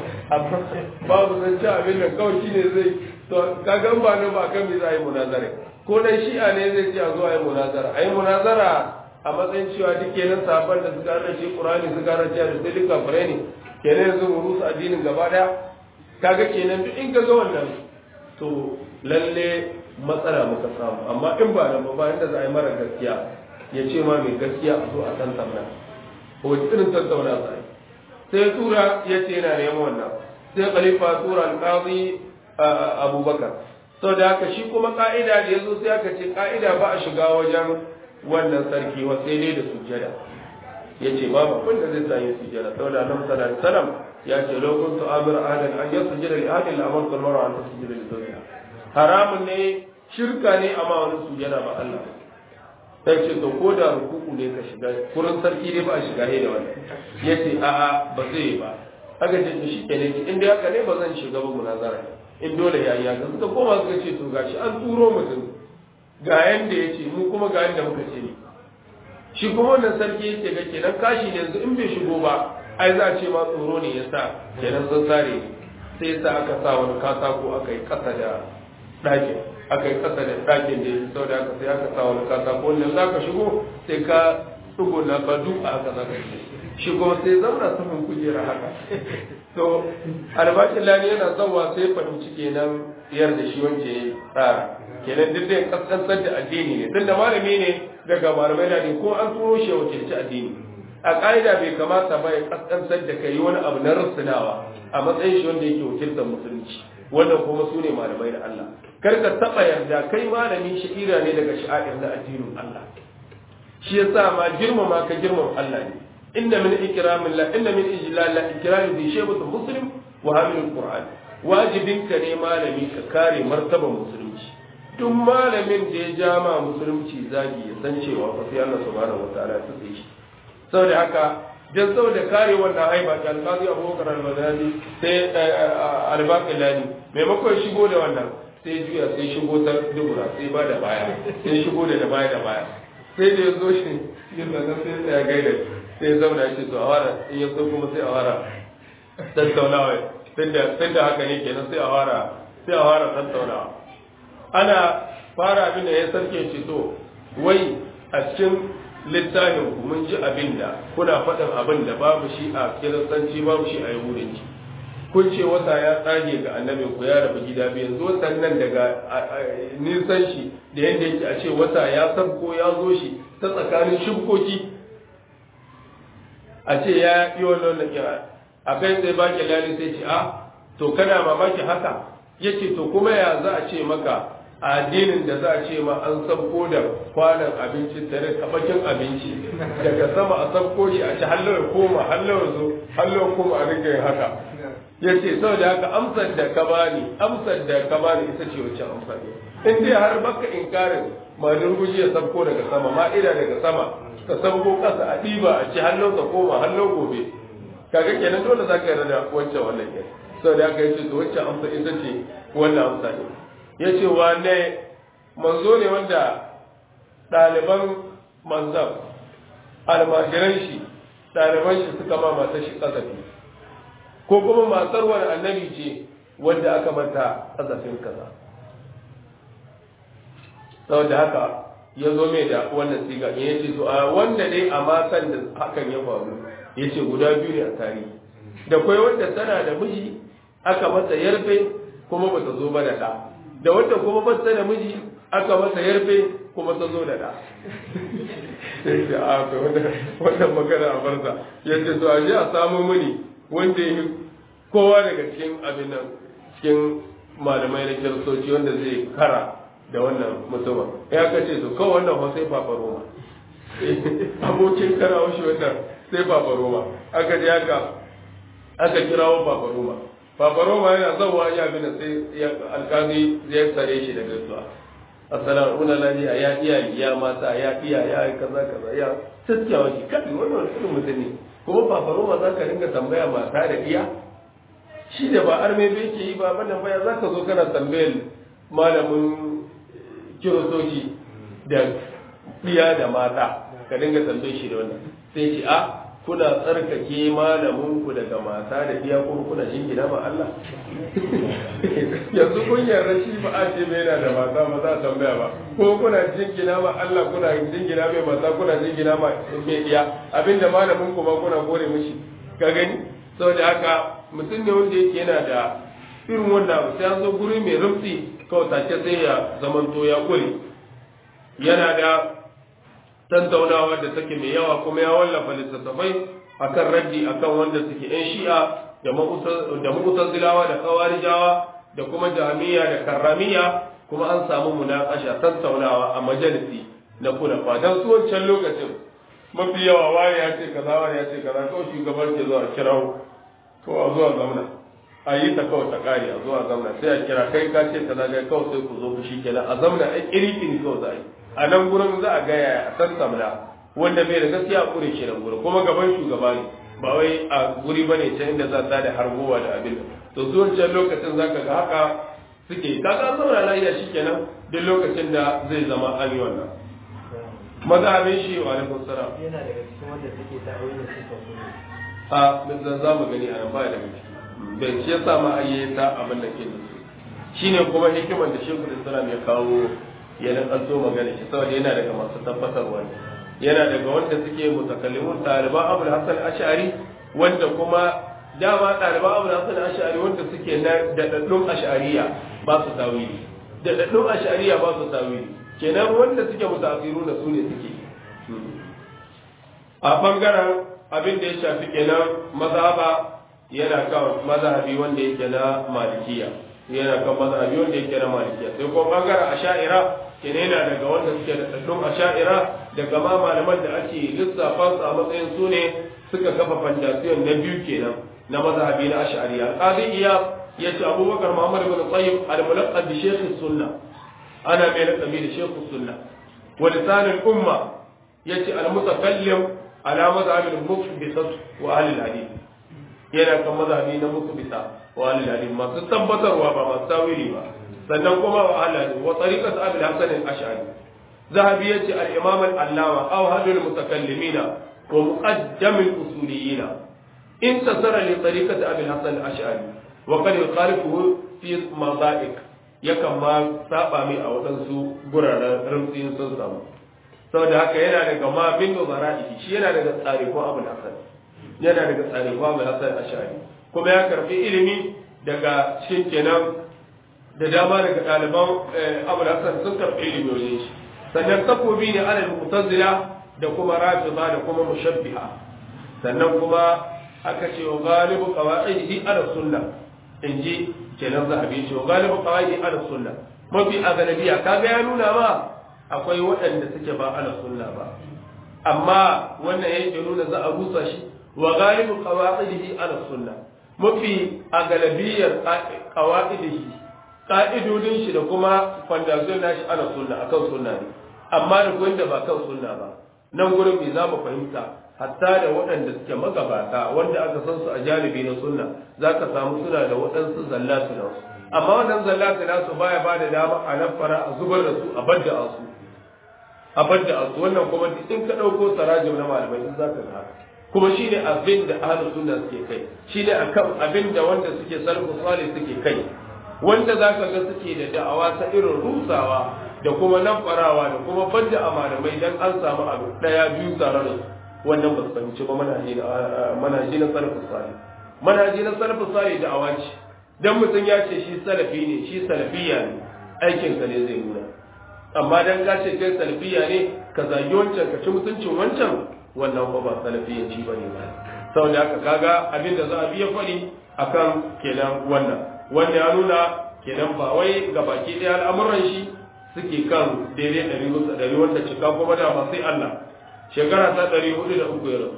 babu zan ci abin da kawai shine zai to kaga ba ne ba kan me za a yi munazara ko dan shi'a ne zai ce a zo a yi munazara a yi munazara a matsayin cewa duk kenan sahabban da suka rarrace Qur'ani suka rarrace da sai duka fure ne kenan yanzu mu rusa addinin gaba daya kaga kenan duk in ka ga wannan to lalle matsala muka samu amma in ba nan ba inda za a yi mara gaskiya ya ce ma mai gaskiya a zo a tantauna ko irin tantauna sai tura ya ce yana neman wannan sai khalifa tura al-qadi Abubakar da haka shi kuma ka'ida da yazo sai aka ce ka'ida ba a shiga wajen wannan sarki wa sai dai da sujjada yace babu abin da zai sanya sujjada saboda Annabi sallallahu alaihi wasallam ya ce law kuntu amir ahadan an yasjuda li ahadin la amartu al-mar'a an tasjuda li zawjiha haramun ne shirka ne amma wani sujjada ba Allah sai ce to ko da rukuku ne ka shiga kurin sarki dai ba a shiga da wannan yace a'a ba zai ba aka ce to shikenan in dai haka ne ba zan shiga ba munazara in dole ya yi haka suka koma suka ce to gashi an turo mutum ga yanda ya ce mu kuma ga yanda muka ce ne shi kuma wannan sarki yake ga kenan kashi ne yanzu in bai shigo ba ai za a ce ma tsoro ne ya sa kenan sun sare ne sai sa aka sa wani katako aka yi kasa da ɗakin aka yi kasa da ɗakin da ya fi sau da aka sai aka sa wani katako wanda za ka shigo sai ka tsugo na ka duka haka za ka shigo sai zauna saman kujera haka to albashin lani yana zauwa sai fahimci kenan yar da shi wance ya tsara kenan duk da kaskantar da addini ne tunda malami ne daga malamai da ne ko an turo shi ya wakilci addini a ƙa'ida bai kamata ba ya kaskantar da kai wani abu na rusunawa a matsayin shi wanda yake wakiltar musulunci wannan kuma su ne malamai da Allah kar ka taɓa yarda kai malami sha'ira ne daga sha'ir na addinin Allah shi yasa ma girmama ka girmama Allah ne inna min ikramillah inna min ijlal ikrami bi shaybatu muslim wa hamil alquran wajibin ka ne malami ka kare martaban musulunci duk malamin da ya jama musulunci zagi ya san cewa fa sai Allah subhanahu wataala ya tsaye shi saboda haka dan saboda kare wannan haiba ta alqazi Abubakar al-Baghdadi sai al-Baqillani maimakon shigo da wannan sai juya sai shigo ta dubura sai ba da baya sai shigo da baya sai da ya zo shi yin zanen sai ya gaida sai ya zauna shi to a wara in ya so kuma sai a wara tattaunawa sai da haka ne kenan sai a wara tattaunawa ana fara abin da ya sarke shi to wai a cikin littafin ku mun ji abin da kuna faɗin abin da babu shi a kiristanci babu shi a yahudanci kun ce wata ya tsage ga annabin ku ya rabu gida biyu yanzu watan nan daga nisan shi da yadda yake a ce wata ya sabko ya zo shi ta tsakanin shibkoki a ce ya yi wannan da kira a kai sai baki lali sai ce a to kana mamaki haka yace to kuma ya za a ce maka a addinin da za a ce ma an sabko da kwanan abinci tare kabakin abinci daga sama a sabko shi a ci hallar koma a rike haka yace saboda haka amsar da ka bani ita ce wacce amsar ne in dai har baka inkarin madin guji ya sabko daga sama ma'ida daga sama ka sabko kasa a ɗiba a ci hallar ka koma hallar gobe kaga kenan dole za ka yarda da wacce wannan ke saboda haka yace to wacce amsa ita ce wannan amsa ne yace wane manzo ne wanda ɗaliban manzan almajiran shi ɗaliban shi suka ma matar shi kasafi ko kuma matar wani annabi ce wanda aka mata kasafin kaza saboda haka ya zo mai da wannan siga ya ce to a wanda dai a matan da hakan ya faru ya ce guda biyu ne a tarihi da kwai wanda tana da miji aka mata yarfe kuma bata zo ba da ɗa da wanda kuma bata da miji aka mata yarfe kuma ta zo da ɗa sai ce a to wannan magana a barza ya ce to a je a samu mini wanda ya yi kowa daga cikin abin nan cikin malamai na kiristoci wanda zai kara da wannan mutumin ya kace to kawai wannan ho sai Papa Roma abokin karawo shi wannan sai Papa Roma aka ji aka kirawo Papa Roma yana zawa ya bin sai alkazi zai tsare shi daga zuwa assalamu alaikum ya ya mata ya kaza ya tsakiyawa shi kai wannan irin mutum ne kuma Papa Roma zaka ringa tambaya mata da iya shi da ba arme bai ke yi ba bannan baya zaka zo kana tambayar malamin kiristoci da iya da mata ka dinga tambaye shi da wannan sai ce a kuna tsarkake malaminku daga mata da iya kuma kuna jingina ma Allah yanzu kun yarda shi ba a ce mai yana da mata ba za a tambaya ba ko kuna jingina ma Allah kuna jingina mai mata kuna jingina ma mai iya abinda malaminku ma kuna kore mishi ka gani saboda haka mutum ne wanda yake yana da irin wanda abu sai an zo guri mai rumtsi kawai take sai ya zamanto ya kure yana da tantaunawa da take mai yawa kuma ya wallafa littattafai akan raddi akan wanda suke yan shi'a da mu'tazilawa da kawarijawa da kuma jami'a da karramiya kuma an samu munakasha tantaunawa a majalisi na kunafa dan su wancan lokacin mafi yawa wani ya ce kaza wani ya ce kaza kawai shugaban ke zuwa kirawo to a zuwa zamna a yi ta kawai ta kare a zuwa zamna sai a kira kai ka ce kaza ga kawai sai ku zo ku shi kenan a zamna a kirkiri kawai za a yi a nan gurin za a gaya a san samna wanda bai da gaskiya a kure shi nan gurin kuma gaban shugaba ne ba wai a guri ba ne can inda za ta da harbowa da abin to zuwan can lokacin za ka ga haka suke kaga zauna lafiya shi kenan duk lokacin da zai zama an yi wannan mazhabin shi wa alaikum salam
yana daga cikin wanda suke ta'awilin sifa
a da za mu gani a nan baya daga ciki bai shi yasa ma ayyata abin da ke da su shine kuma hikimar da Sheikhul Islam ya kawo ya nakalto magana shi saboda yana daga masu tabbatarwa ne yana daga wanda suke mutakallimun ɗaliban Abul Hasan Ash'ari wanda kuma dama ɗaliban Abul Hasan Ash'ari wanda suke na daɗaɗɗun Ash'ariya ba su tawili daɗaɗɗun Ash'ariya ba su tawili kenan wanda suke mutasiru da su ne suke a bangaren abin da ya shafi kenan mazhaba yana kan mazhabi wanda yake na malikiya yana kan mazhabi wanda yake na malikiya sai kuma bangaren asha'ira kenan yana daga wanda suke da tsaddun asha'ira daga ma malaman da ake lissafa su a matsayin su ne suka kafa fandasiyon na biyu kenan na mazhabi na ash'ariya qadi iya yace abubakar muhammad ibn tayyib al-mulaqab bi shaykh sunna ana mai laqabi da shaykh sunna wa lisan al-umma yace al-mutakallim ala mazhab al-muqbita wa ahli al-hadith yana kan mazhabi na muqbita wa ahli al-hadith masu tabbatarwa ba masu tawili ba sannan kuma wa ahli wa tariqat abi al-hasan al-ash'ari zahabi yace al-imam al-allama aw hadul mutakallimina wa muqaddam al-usuliyina intasara li tariqati abi al-hasan al-ash'ari wa qad yukhalifuhu fi madaik yakan ma saba mai a wadansu guraren rumtsin sun samu saboda haka yana daga ma bin nuzara'i shi yana daga tsariko abu al-hasan yana daga tsariko abu al-hasan al-ash'ari kuma ya karbi ilimi daga cikin kenan da dama daga ɗaliban abu al-hasan sun karbi ilimi wajen shi sannan takobi ne ana mu'tazila da kuma rafida da kuma mushabbiha sannan kuma aka ce wa galibu qawaidihi ala sunna inji kenan zahabi ce wa galibu qawaidihi ala sunna mafi agalabiya kaga ya nuna ma akwai waɗanda suke ba ala sunna ba amma wannan yake nuna za a rusa shi wa galibu qawaidihi ala sunna mafi agalabiyar qawaidihi ka'idodin shi da kuma fandazon nashi ala sunna akan sunna ne amma da wanda ba kan sunna ba nan gurin me za mu fahimta hatta da waɗanda suke magabata wanda aka san su a janibi na sunna za ka samu suna da waɗansu zallatu na su amma wannan zallatu na su baya ba da dama a nafara a zubar da su a badda su wannan kuma in ka ɗauko sarajin na malamai in za ka ga kuma shine abin da ahlus sunna suke kai shine akan abin da wanda suke salafus salih suke kai wanda za ka ga suke da da'awa ta irin rusawa da kuma nafarawa da kuma badda a malamai dan an samu abu ɗaya biyu tare da su wannan ba su fahimci ba manhaji na salafus salih manhaji na salafus salih da awaci dan mutum ya ce shi salafi ne shi salafiya ne aikin ka ne zai nuna amma dan ka ce kai salafiya ne ka zagi wancan ka ci mutuncin wancan wannan ba salafiyanci ba ne ba saboda haka kaga abin da za a biya faɗi akan kenan wannan ya nuna kenan ba wai ga baki ɗaya al'amuran shi suke kan daidai 100 wanda cika kuma da ba sai Allah shekara ta 403 ya rasu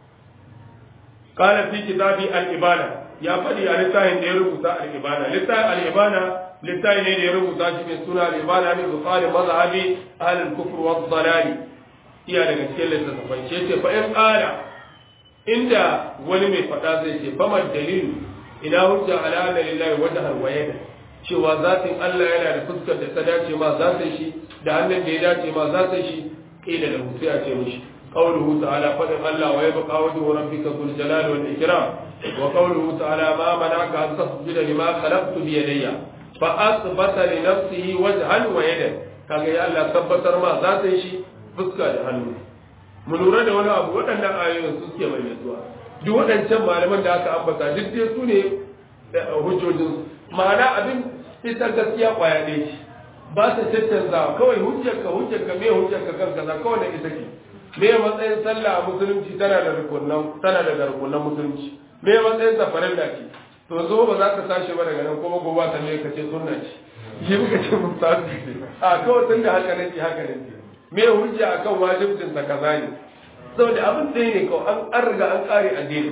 kana fi kitabi al-ibana ya faɗi a littafin da ya rubuta al-ibana littafin al-ibana littafi ne da ya rubuta shi mai suna al-ibana min zuqali mazhabi al-kufr wa ad-dalal iya daga cikin littafin ce ce fa in qala inda wani mai faɗa zai ce fa mad dalilu ina hujja ala anna lillahi wajhan wa yada cewa zatin Allah yana da fuskar da ta dace ma zatin shi da hannun da ya dace ma zatin shi قيل له سيأتي مش قوله تعالى فإن الله ويبقى وجه ربك ذو الجلال والإكرام وقوله تعالى ما منعك أن تسجد لما خلقت بيدي فأثبت لنفسه وجها ويدا كما الله ثبت ما ذاته شيء فسكا جهنم من ورد ولا أبو ودن آيون سوسكي من يسوع duk waɗancan malaman da aka ambata duk dai su ne hujjojin ma'ana abin ita gaskiya kwaya ɗaya ce ba ta tattanza kawai hujjarka me hujjarka kan kaza kawai da ita ce me matsayin sallah a musulunci tana da rukunan musulunci me matsayin safarin da ce to zo ba za ka tashi ba daga nan kuma gobe ta ne ka ce sunna ce shi muka ce mun ta ce a kawai tun da haka ne me hujja akan wajibcin sa kaza ne saboda abin da ne kawai an riga an kare addini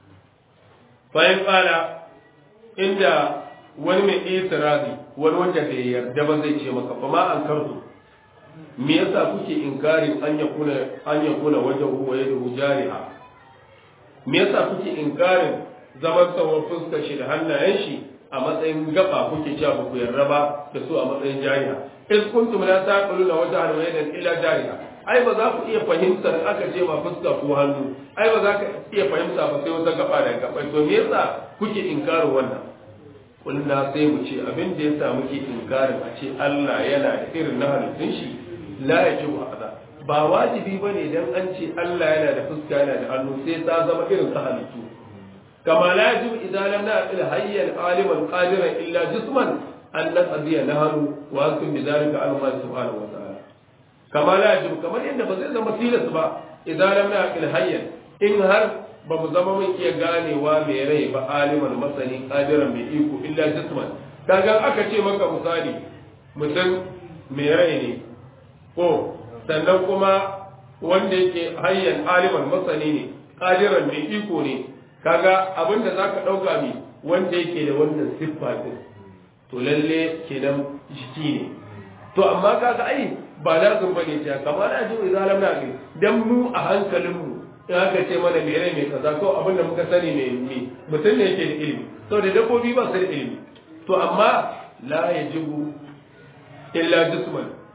bayan kala inda wani mai itirazi wani wanda bai yarda ba zai ce maka fa ma an karzu me yasa kuke inkarin an yakuna wajen huwa yadu jariha me yasa kuke inkarin zaman tsawon fuskar shi da hannayen shi a matsayin gaba kuke cewa ba ku yarda ba da su a matsayin jariha is kuntum la taquluna wajhan wa yadan illa jariha ai ba za ku iya fahimtar aka ce ma fuska ko hannu ai ba za ka iya fahimta ba sai wata gaba da gaba to me yasa kuke inkarin wannan kullum sai mu ce abin da ya sa muke inkarin a ce Allah yana da irin na halittun shi la yajibu hada ba wajibi bane dan an ce Allah yana da fuska yana da hannu sai ta zama irin ta halittu kama la yajibu idan lam na'il hayyan aliman qadiran illa jisman an naqdiya nahru wa antum bidhalika Allah subhanahu wa ta'ala kama la yajibu kamar yadda ba zai zama tilas ba idan lam na'il hayyan in har ba mu zama mun iya ganewa mai rai ba aliman masani kadiran mai iko illa jisman kaga aka ce maka misali mutum mai rai ne ko sannan kuma wanda yake hayyan aliman masani ne kadiran mai iko ne kaga abinda zaka dauka mi wanda yake da wannan siffa din to lalle kenan jiki ne to amma kaga ai ba lazim bane ta kamar da ji zalam na ne dan mu a hankalin mu in aka ce mana mai rai mai kaza ko abin da muka sani mai mutum ne yake da ilimi to da dabbobi ba su da ilimi to amma la yajibu illa jisman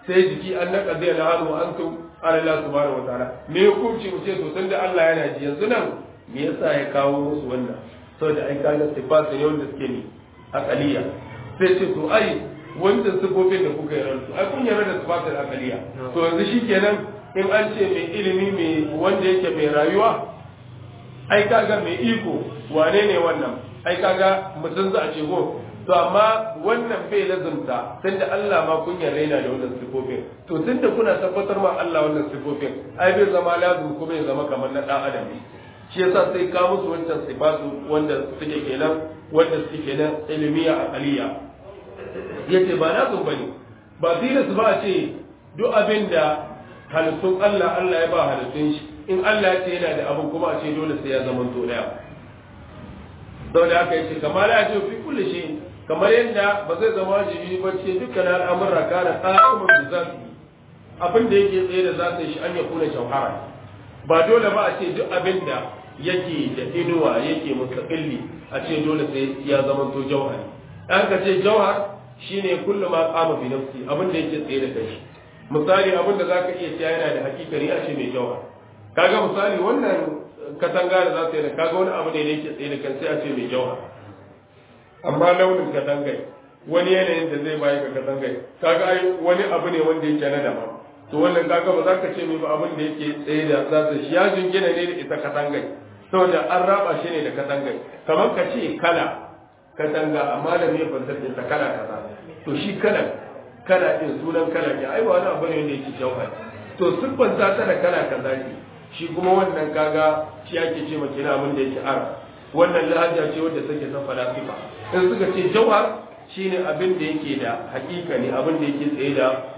sai jiki an naka zai na hannu an tun Allah subhanahu wa ta'ala me hukunci mu ce to tunda Allah yana ji yanzu nan me yasa ya kawo musu wannan saboda ai kaga sifatu ne wanda suke ni akaliya sai ce to ai wanda sifofin da kuka yarda su ai kun yarda da sifatul akaliya to yanzu shikenan in an ce mai ilimi mai wanda yake mai rayuwa ai kaga mai iko wane ne wannan ai kaga mutum za a ce go to amma wannan bai lazumta tunda Allah ma kun yarda yana da wannan sifofin to tunda kuna tabbatar ma Allah wannan sifofin ai bai zama lazum kuma ya zama kamar na dan adam shi yasa sai ka musu wancan sifatu wanda suke kenan ilmiya aqliya yace ba lazum bane ba tilas ba a ce duk abin da halittun Allah ya ba halittun shi in Allah ya ce yana da abin kuma a ce dole sai ya zama to daya saboda haka yace kamar ya ce fi kulli shi kamar yadda ba zai zama wajibi ba ce dukkan al'amurra kana qa'imun bi zati abin da yake tsaye da zatin shi an ya kuna jauhara ba dole ba a ce duk abin da yake da inuwa yake mustaqilli a ce dole sai ya zama to jauhari an ka ce jauhar shine kullu ma qama bi nafsi abin da yake tsaye da kai misali abin da zaka iya cewa yana da hakikari a ce mai jauhar kaga misali wannan katanga da za ta yi da kaga wani abu ne da yake tsaye da kan sai a ce mai jauhar amma launin katangai wani yanayin da zai bayi ga katangai kaga ai wani abu ne wanda yake na daban to wannan kaga ba za ka ce mai ba abin da yake tsaye da za ta shi ya jingina ne da ita katangai saboda an raba shi ne da katangai kamar ka ce kala katanga amma da mai fantar din ta kala kaza to shi kala din sunan kala ne ai ba wani abu ne wanda yake jauhar to siffanta ta da kala kaza ne shi kuma wannan kaga shi ake ce maka kina abin da yake ara wannan lahaja ce wadda take ta falasifa in suka ce jawhar shine abin da yake da hakika ne abin da yake tsaye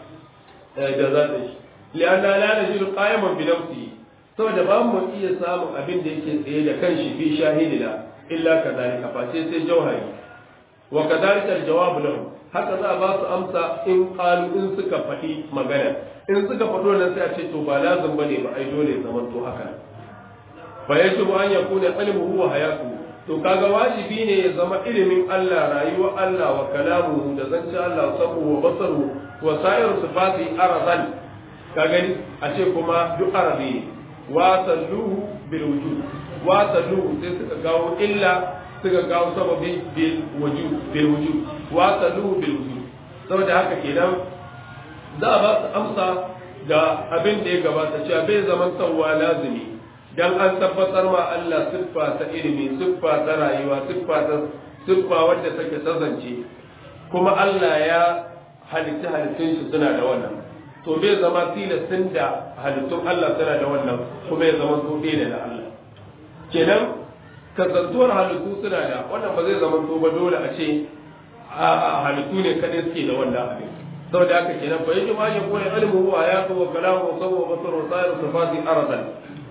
da zata shi lianna la najidu qa'iman bi nafsi saboda ba mu iya samun abin da yake tsaye da kanshi fi shahidina illa kadhalika fa sai jawhari wa kadhalika al-jawab lahu haka za a ba su amsa in qalu in suka faɗi magana in suka faɗo nan sai a ce to ba lazim bane ba ai dole zaman to haka fa yajibu an yakuna ilmuhu wa hayatuhu to kaga wajibi ne ya zama ilimin Allah rayuwa Allah wa kalamuhu da zance Allah sabu wa basaru wa sa'iru sifati aradan ka gani a ce kuma duk arabi wa salluhu bil wujud wa salluhu sai suka kawo illa suka kawo sababi bil wujud wa salluhu bil wujud saboda haka kenan za a ba su amsa ga abin da ya gabata cewa bai zaman sauwa lazimi dan an tabbatar ma Allah siffa ta ilimi siffa ta rayuwa siffa wadda take tazance kuma Allah ya halitta halittun shi suna da wannan to bai zama tilastin da halittun Allah suna da wannan kuma ya zama to ɗaya da Allah kenan kasantuwar halittu suna da wannan ba zai zama to ba dole a ce a halittu ne kadai suke da wannan abin saboda haka kenan fa yaji ma ya kore ilmu wa ayatu wa kalamu wa sawu wa basar wa sa'iru sifati aradan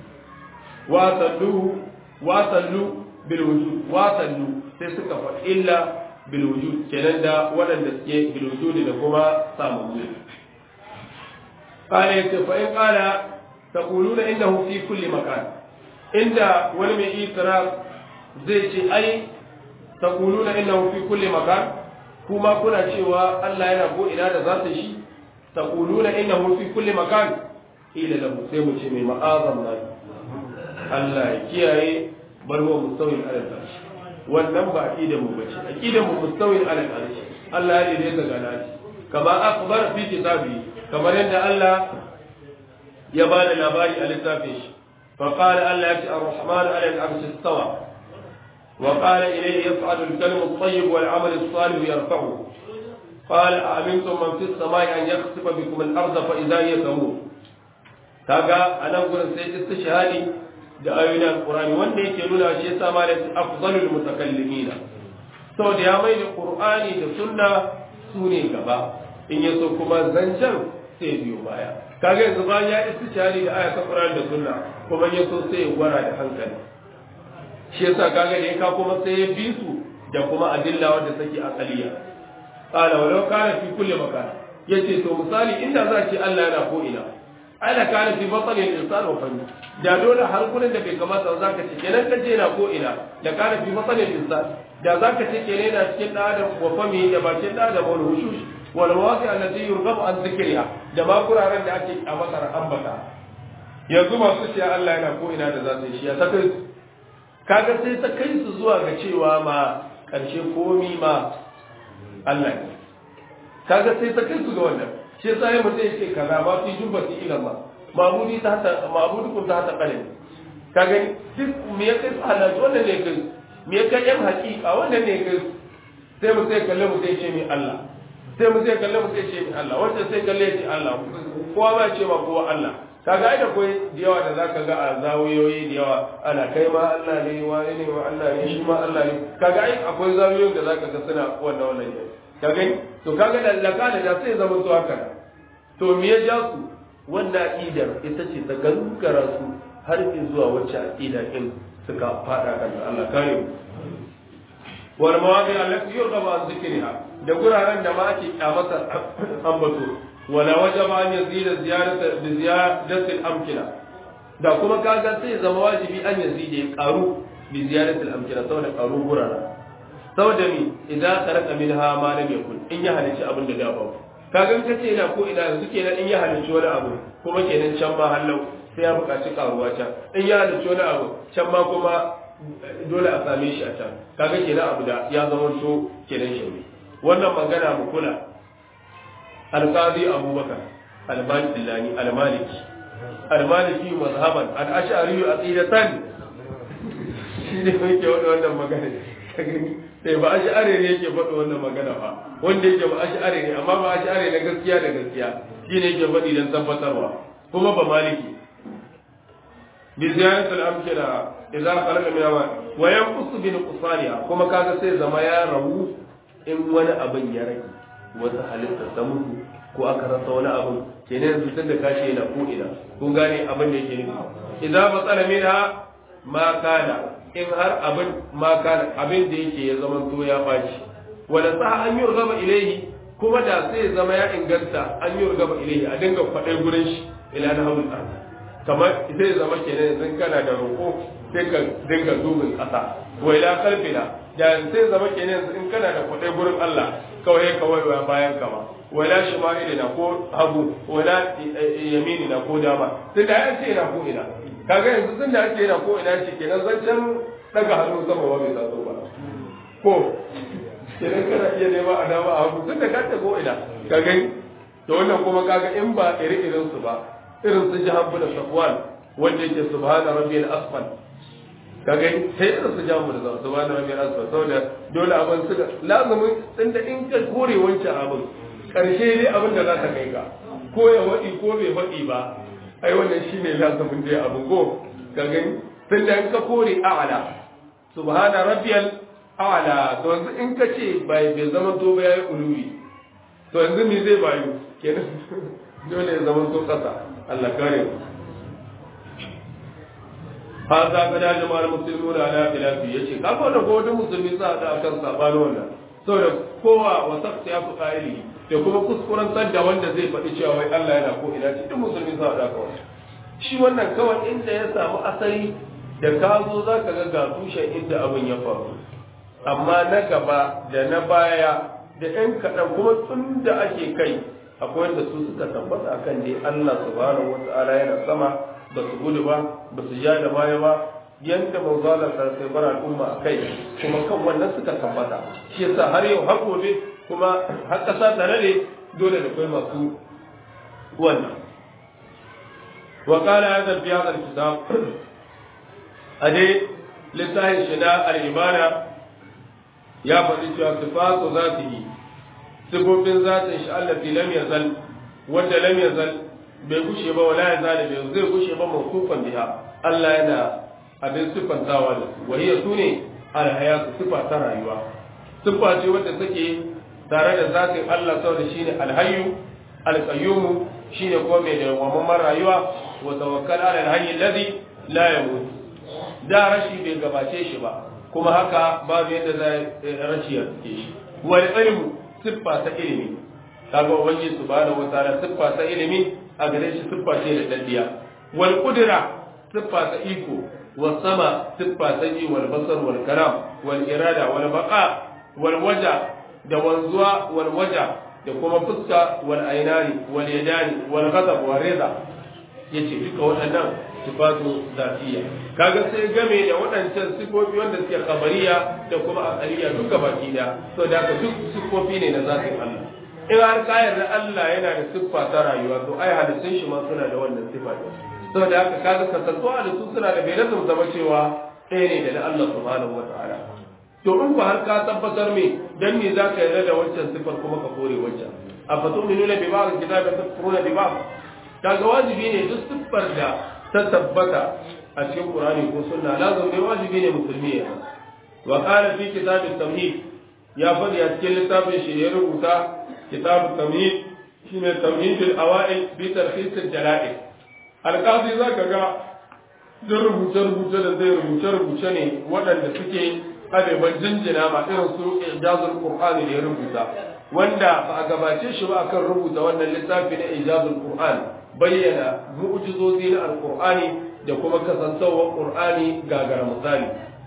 wasallu bil wujud wasallu sai suka fa illa bil wujud kenan da waɗanda suke bil wujud da kuma samu qala yace fa in qala taquluna innahu fi kulli makan inda wani mai itiraf zai ce ai taquluna innahu fi kulli makan kuma kuna cewa Allah yana ko ina da zata shi taquluna innahu fi kulli makan ila lahu sai mu ce mai ma'azam na Allah ya kiyaye bar wa mustawil ala al-arsh wannan ba aqidan mu bace aqidan mu mustawil ala al-arsh Allah ya dade daga nashi kama akhbar fi kitabi kamar yadda Allah ya ba da labari a littafin shi fa qala Allah ya ar-rahman ala al-arsh istawa wa qala ilayhi yas'adu al-kalimu at-tayyib wal 'amalu as-salih yarfa'u قال أأمنتم من في السماء أن يخسف بكم الأرض فإذا هي تمور kaga anan gurin sai istishhadi da ayoyin alqur'ani wanda yake nuna shi yasa malai afdalul mutakallimin saboda ya mai da qur'ani da sunna sune gaba in yaso kuma zancan sai biyo baya kaga yanzu bayan ya istishhadi da ayatul qur'ani da sunna kuma yaso sai ya gwara da hankali shi yasa kaga da ka kuma sai ya bi su da kuma adilla wanda take aqaliya qala walau kana fi kulli makan yace to misali inda za ki Allah yana ko ina ana kana fi batsalin insan wa fanni da dole har gurin da bai kamata za ka ce kenan ka je na ko ina da kana fi batsalin insan da za ka ce kenan yana cikin da adam wa fami da bakin da adam wani hushush wal mawadi allati yurghabu an dhikriha da ma kuraren da ake a masar ambata yanzu masu cewa Allah yana ko ina da za su yi shi ya ta kai kaga sai ta kai su zuwa ga cewa ma karshe komi ma Allah ne kaga sai ta kai su ga wannan shi yasa ya mutai yake kaza ma fi jubbati ila ma ma'budi ta hata ma'budukum ta hata qalbi kaga duk me ya kai su halal wannan ne kai me ya kai yan haƙiƙa wannan ne kai sai mu sai kalle mu sai ce mi Allah sai mu sai kalle mu sai ce mi Allah wanda sai kalle ce Allah kowa ba ce ma kowa Allah kaga ai da koi da yawa da zaka ga a zawiyoyi da yawa ana kai ma Allah ne wani ne wa Allah ne shi ma Allah ne kaga ai akwai zawiyoyin da zaka ga suna wannan ne kaga to kaga da laka da sai zama to haka to me ya ja su wannan aqidar ita ce ta gangara su har zuwa wacce aqida din suka fada kan Allah kare mu wal mawadi allati yurghabu an dhikriha da guraren da ma ake kyamata ambato wala wajaba an yazida ziyarata bi ziyadati al-amkina da kuma kaga sai zama wajibi an yazida ya karu bi ziyadati al-amkina saboda karu gurara saboda mi idan taraka minha ma lam yakun in ya halici abin da da babu kaga in kace ina ko ina yanzu kenan in ya halici wani abu kuma kenan can ma hallau sai ya buƙaci karuwa can in ya halici wani abu can ma kuma dole a same shi a can kaga kenan abu da ya zama to kenan shi wannan magana mu kula alqadi abubakar al-maliki al-maliki mazhaban al-ash'ari aqidatan shi ne yake wannan magana sai ba ash'ari ne yake faɗo wannan magana ba wanda yake ba ash'ari ne amma ba ash'ari na gaskiya da gaskiya shi ne yake faɗi dan tabbatarwa kuma ba maliki bi ziyaratul amkina idan khalaqa min amal wa yanqus bi nuqsaniha kuma kaga sai zama ya rawu in wani abin ya rage wata halitta ta mutu ko aka rasa wani abin kenan yanzu tun da kashi yana ko ina kun gane abin da yake nufi idan matsala minha ma kana in har abin ma kana abin da yake ya zama to ya baci wala sa an yurgaba ilaihi kuma da sai zama ya inganta an yurgaba ilaihi a dinga faɗai gurin shi ila na hawul ardi kamar sai zama kenan yanzu kana da roƙo sai ka dinga dubin ƙasa wa ila qalbina da sai zama kenan yanzu in kana da kuɗi gurin Allah kawai wa bayan ka ba wala shimali na ko hagu wala yamini na ko dama tun da an ce ina ko ina kaga yanzu tun da ake ina ko ina shi kenan zancen daga hannu sama ba bai taso ba ko kenan kana iya nema a dama a hagu tun da ka ta ko ina kaga to wannan kuma kaga in ba iri-irin su ba irin su jahanbu da safwan wanda yake subhana rabbiyal asfal kaga sai irin su jahanbu da subhana rabbiyal asfal saboda dole abin suka lazumin tunda in ka kore wancan abin karshe dai abin da za ta kai ka ko ya wadi ko bai wadi ba ai wannan shine lazumin dai abin ko kaga tunda in ka kore a'la subhana rabbiyal a'la to yanzu in ka ce bai zama to ba yayi uluwi to yanzu me zai bayu kenan dole ya zama to kasa Allah kare mu hada kada jama'ar musulmi da ala khilafi yace kafa da godin musulmi sa da akan sabani wannan saboda kowa wa saqti afu qaili da kuma kuskuren da wanda zai faɗi cewa wai Allah yana ko ina cikin musulmi sa da kawai shi wannan kawai inda ya samu asali da ka zo zaka ga tushen inda abin ya faru amma na gaba da na baya da ɗan kaɗan kuma tun da ake kai akwai wanda su suka tabbata akan dai Allah subhanahu wata'ala yana sama ba su gudu ba ba su ja da baya ba yanda manzala sai bar al'umma akai kuma kan wannan suka tabbata shi yasa har yau har gobe kuma har kasa tare ne dole da kai masu wannan wa qala hadha fi hadha al-kitab ade lisahin shina al-ibana ya faɗi cewa sifatu zatihi sifofin zatin shi allati lam yazal wanda lam yazal bai gushe ba wala yazal bai zai gushe ba mawsufan biha Allah yana abin sifantawa da su wahiya sune alhayatu sifa ta rayuwa sifa ce wadda take tare da zatin Allah saboda shine alhayyu alqayyum shine kuma mai dawwammamin rayuwa wa tawakkal ala alhayy alladhi la yamut da rashi bai gabace shi ba kuma haka babu yadda zai rashi ya ke shi wal ilmu siffa ta ilimi kaga ubangiji subhanahu wataala siffa ta ilimi a gare shi siffa ce da daddiya wal qudra siffa ta iko was sama siffa ta ji wal basar wal karam wal irada wal baqa wal waja da wanzuwa wal waja da kuma fuska wal ainani wal yadani wal ghadab wal rida yace duka waɗannan sifatu zatiyya kaga sai game da waɗancan sifofi wanda suke khabariya da kuma aqaliya duka baki da so da ka duk sifofi ne na zatin Allah in har ka yarda Allah yana da siffa ta rayuwa to ai halittun shi ma suna da wannan siffa so da haka kaga kasantuwa da su suna da bai lazum zama cewa ɗaya ne da na Allah subhanahu wataala to in ba har ka tabbatar me dan me zaka yarda da wancan siffar kuma ka kore wancan afatu'minuna bi ba'd kitabi takfuruna bi ba'd kaga wajibi ne duk siffar da ta tabbata a cikin Qur'ani ko sunna lazim ne wajibi ne musulmi ya wa qala fi kitab at-tamhid ya fadi a cikin littafin shi ya rubuta kitab at-tamhid shine tamhid al-awa'il bi tarhis al-jala'il al-qadi zaka ga duk rubuce da zai rubuce ne waɗanda suke abeban jinjina ma irin su ijazul Qur'ani da ya rubuta wanda ba a gabace shi ba akan rubuta wannan littafi na ijazul Qur'an bayyana mu'jizozi na alqur'ani da kuma kasantawar qur'ani gagara misali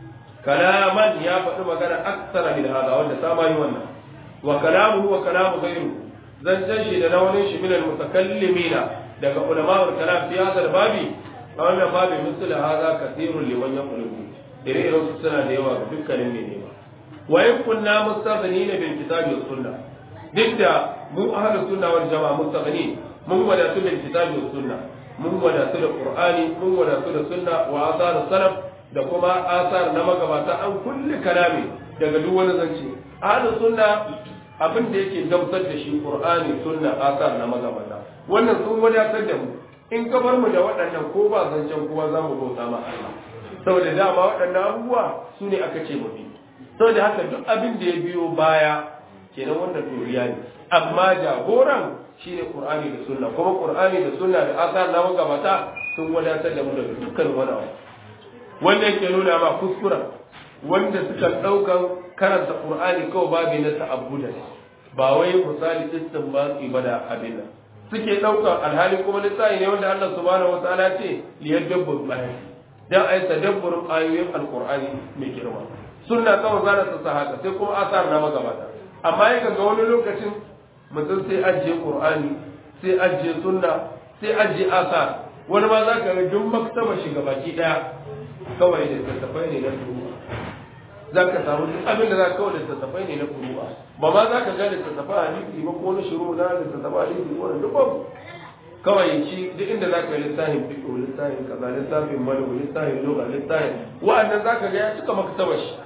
kalaman ya faɗi magana aksara min hada wanda ta mai wannan wa kalamuhu wa kalamu ghayru zancan shi da nawanin shi min almutakallimina daga ulama'ul kalam fi hadha babi a wannan babi misal hada kathirun liman yaqulu ire-iren su suna da yawa ga dukkanin mai nema wa in kunna mustaghnina bil kitabi was sunnah duk da mu ahlus sunna wal jama'a mustaghnin mun wadatu da kitabi was sunna mun wadatu da qur'ani mun wadatu da sunna wa asar salaf da kuma asar na magabata an kulli kalami daga duk wani zance ahlus sunna abin da yake gamsar da shi qur'ani sunna asar na magabata wannan sun wadatar da mu in ka bar mu da waɗannan ko ba zancen kowa za mu bauta ma Allah saboda dama waɗannan abubuwa su ne aka ce mafi saboda haka duk abin da ya biyo baya kenan wannan turiya ne amma jagoran shine qur'ani da sunna kuma qur'ani da sunna da asar na magabata sun wadatar da mu daga dukkan wani abu wanda yake nuna ma kuskura wanda suka ɗaukan karanta qur'ani kawai babu na ta'abbuda ba wai misali istinbati ba da abin nan suke ɗaukar alhali kuma lissafi ne wanda Allah subhanahu wa ta'ala ce liyadabbaru ayati dan ai tadabburin ayoyin alqur'ani mai girma sunna kawai za ta haka sai kuma asar na magabata amma yaka ga wani lokacin mutum sai ajiye qur'ani sai ajiye sunna sai ajiye asar wani ma za ka ga duk maktaba shiga baki daya kawai da tattafai ne na furu'a za ka samu duk abin da za ka kawai da tattafai ne na furu'a ba ma za ka ga da tattafai hadisi ba ko na shiru na da tattafai hadisi ko da duk babu kawai shi duk inda za ka yi littafin fiqh littafin kaza littafin malu littafin lugha littafin wa'annan za ka ga ya cika maktaba shi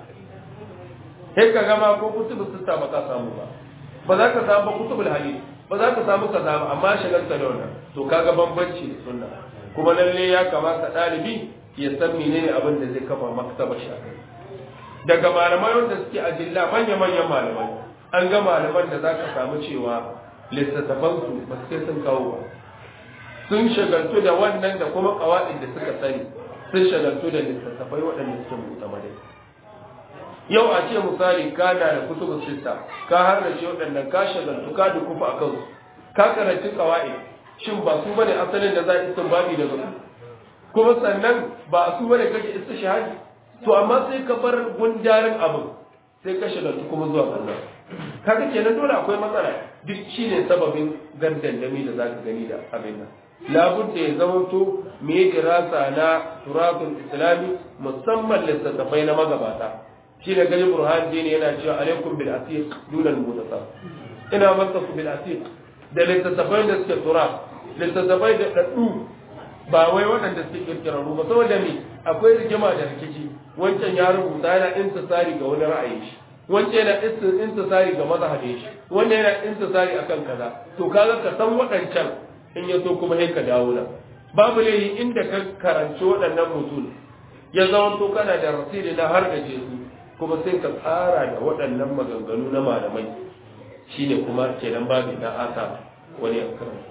sai ka gama ko kutubul sitta ba ka samu ba za ka samu ba kutubul hadith ba za ka samu kaza ba amma shagalta da wannan to kaga bambanci da sunna kuma lalle ya kamata dalibi ya san menene abin da zai kafa maktaba shi daga malamai wanda suke ajilla manya-manyan malamai an ga malaman da za ka samu cewa littattafansu ba sai sun kawo ba sun shagaltu da wannan da kuma kawa'id da suka sani sun shagaltu da littattafai waɗanda suke mutamadai yau a ce misali ka na da kutubu sita ka harrace waɗannan ka shagaltu ka da kufa a kansu ka karanci kawa'id shin ba su bane asalin da za a isin babi daga su kuma sannan ba su bane kake isa shahadi to amma sai ka bar gundarin abin sai ka shagaltu kuma zuwa kallon kaga kenan dole akwai matsala duk shine sababin gardandami da zaka gani da abin nan labudda ya zamanto me dirasa na turatul islami musamman littattafai na magabata shi da gani burhan dini yana cewa alaikum bil asiq dunal mutasaf ina masa bil asiq da littattafai da suke turat littattafai da daddu ba wai waɗanda suke kirkirarru ba saboda me akwai rigima da rikici wancan ya rubuta yana intisari ga wani ra'ayi shi wancan yana intisari ga mazhabin shi wanda yana intisari akan kaza to kaga ka san waɗancan in ya so kuma sai ka dawo nan babu laifi inda ka karanci waɗannan mutum ya zama to kana da rasili na har da jesu kuma sai ka tsara da waɗannan maganganu na malamai shine kuma kenan babu na asa wani ya karanta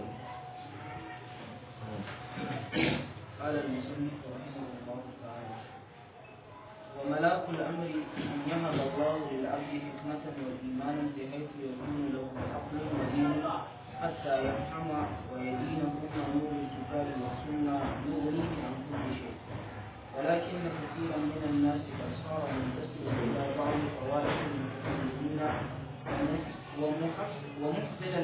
قال المصنف رحمه الله تعالى وملاك الأمر أن يهب الله للعبد حكمة وإيمانا بحيث يكون له عقل ودين حتى يفهم ويدينه ونور الكتاب والسنة يغنيه عن كل شيء ولكن كثيرا من الناس قد صار منتسبا إلى بعض فوائد المتكلمين ومحسنا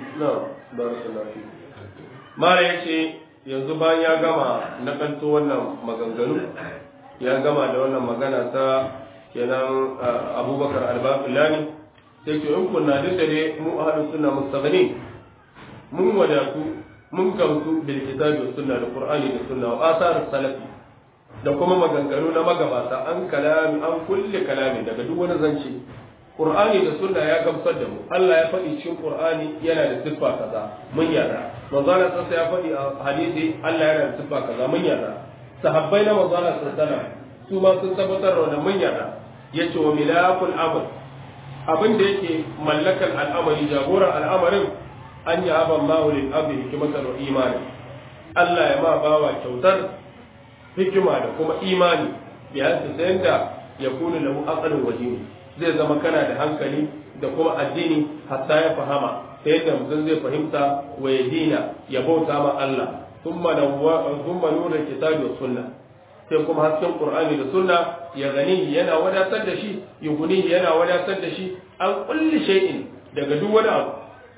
na barakallahu fi mara yace yanzu bayan ya gama na kanto wannan maganganu ya gama da wannan magana ta kenan Abubakar al-Baqillani sai ce in kunna da dare mu ahlus sunna mustaghni mun wadatu mun gamsu bil kitabi was sunna da qur'ani da sunna wa asar salafi da kuma maganganu na magabata an kalami an kulle kalami daga duk wani zance qur'ani da sunna ya gamsar da mu Allah ya faɗi cikin qur'ani yana da siffa kaza mun yarda manzo Allah sai ya faɗi a hadisi Allah yana da siffa kaza mun yarda sahabbai na manzo Allah sallallahu su ma sun tabbatar da wannan mun yarda yace wa milakul amr abin da yake mallakar al'amari jagoran al'amarin an yi aban ma'ulin abin hikimatan wa imani Allah ya ma bawa kyautar hikima da kuma imani ya su sayan da ya kunu lahu aqalun wajini zai zama kana da hankali da kuma addini hatta ya fahama ta yadda mutum zai fahimta wa ya dina ya bauta ma Allah thumma nura kitabi wa sunna sai kuma hasken qur'ani da sunna ya gani yana wadatar da shi yuguni yana wadatar da shi an kulli shay'in daga duk wani abu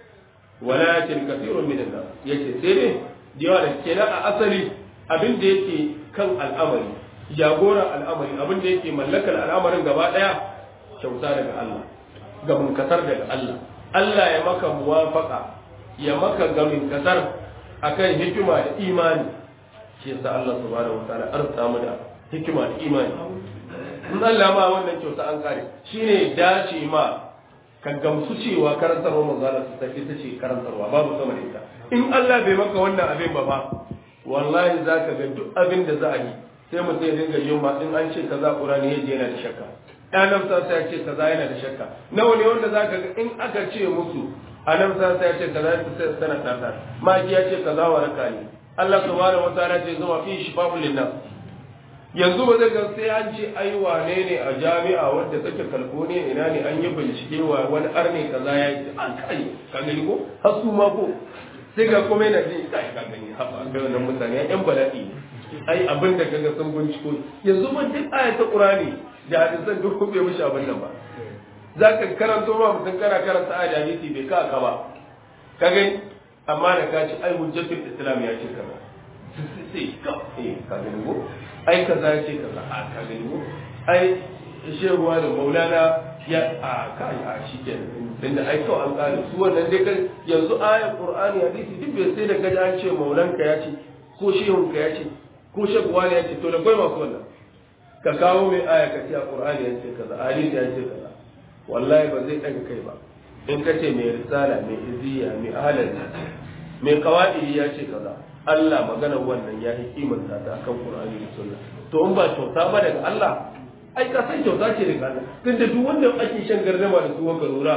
walakin kathirun min an-nas yace sai dai diwa da kenan a asali abin da yake kan al'amari jagoran al'amari abin da yake mallakar al'amarin gaba daya kyauta daga Allah gamin kasar daga Allah Allah ya maka muwafaqa ya maka gamin kasar akan hikima da imani shi yasa Allah subhanahu wataala arsa mu da hikima da imani in Allah ma wannan kyauta an kare shine dace ma ka gamsu cewa karantarwa manzo Allah su tafi ta ce karantarwa babu sama da ita in Allah bai maka wannan abin ba fa wallahi zaka ga duk abin da za a yi sai mutum ya dinga yin ma in an ce kaza Qur'ani yaje yana da shakka ɗan sa sai ya ce kaza yana da shakka nawa ne wanda zaka ga in aka ce musu annabi sa sai ya ce kaza sai sana tata maki ya ce kaza waraka ne Allah subhanahu wataala ce zuwa fi shifa'un linnas yanzu ba zai ga sai an ce ai wane ne a jami'a wanda take California ina ne an yi bincike wa wani arne kaza ya yi an kai ka gani ko har su ma ko sai ga kuma yana ji kai ka gani haba ga wannan mutane yan bala'i ai abin da kaga sun binciko yanzu mun duk ayatul Qur'ani da hadisan duk bai mishi abin nan ba zaka karanto ma mutum kana karanta ayat hadisi bai ka ba ka gani amma da ka ci ai hujjatul islam ya ce kaza sai ka ka gani ko ai kaza ya ce kaza a ka gani ko ai shehuwa da maulana ya a kai a shikenan tunda ai to an kare su wannan dai kan yanzu ayat qur'ani hadisi duk bai sai da kaji an ce maulanka ya ce ko shehunka ya ce ko shehuwa ya ce to da kai masu wannan ka kawo mai aya ka ce a qur'ani ya ce kaza hadisi ya ce kaza wallahi ba zai daga kai ba in ka ce mai risala mai iziya mai ahalar mai kawai ya ce kaza Allah magana wannan ya yi kimanta ta akan Qur'ani da Sunna to in ba kyauta ba daga Allah ai ka san kyauta ce daga Allah tunda duk wanda ake shan gardama da su wanka lura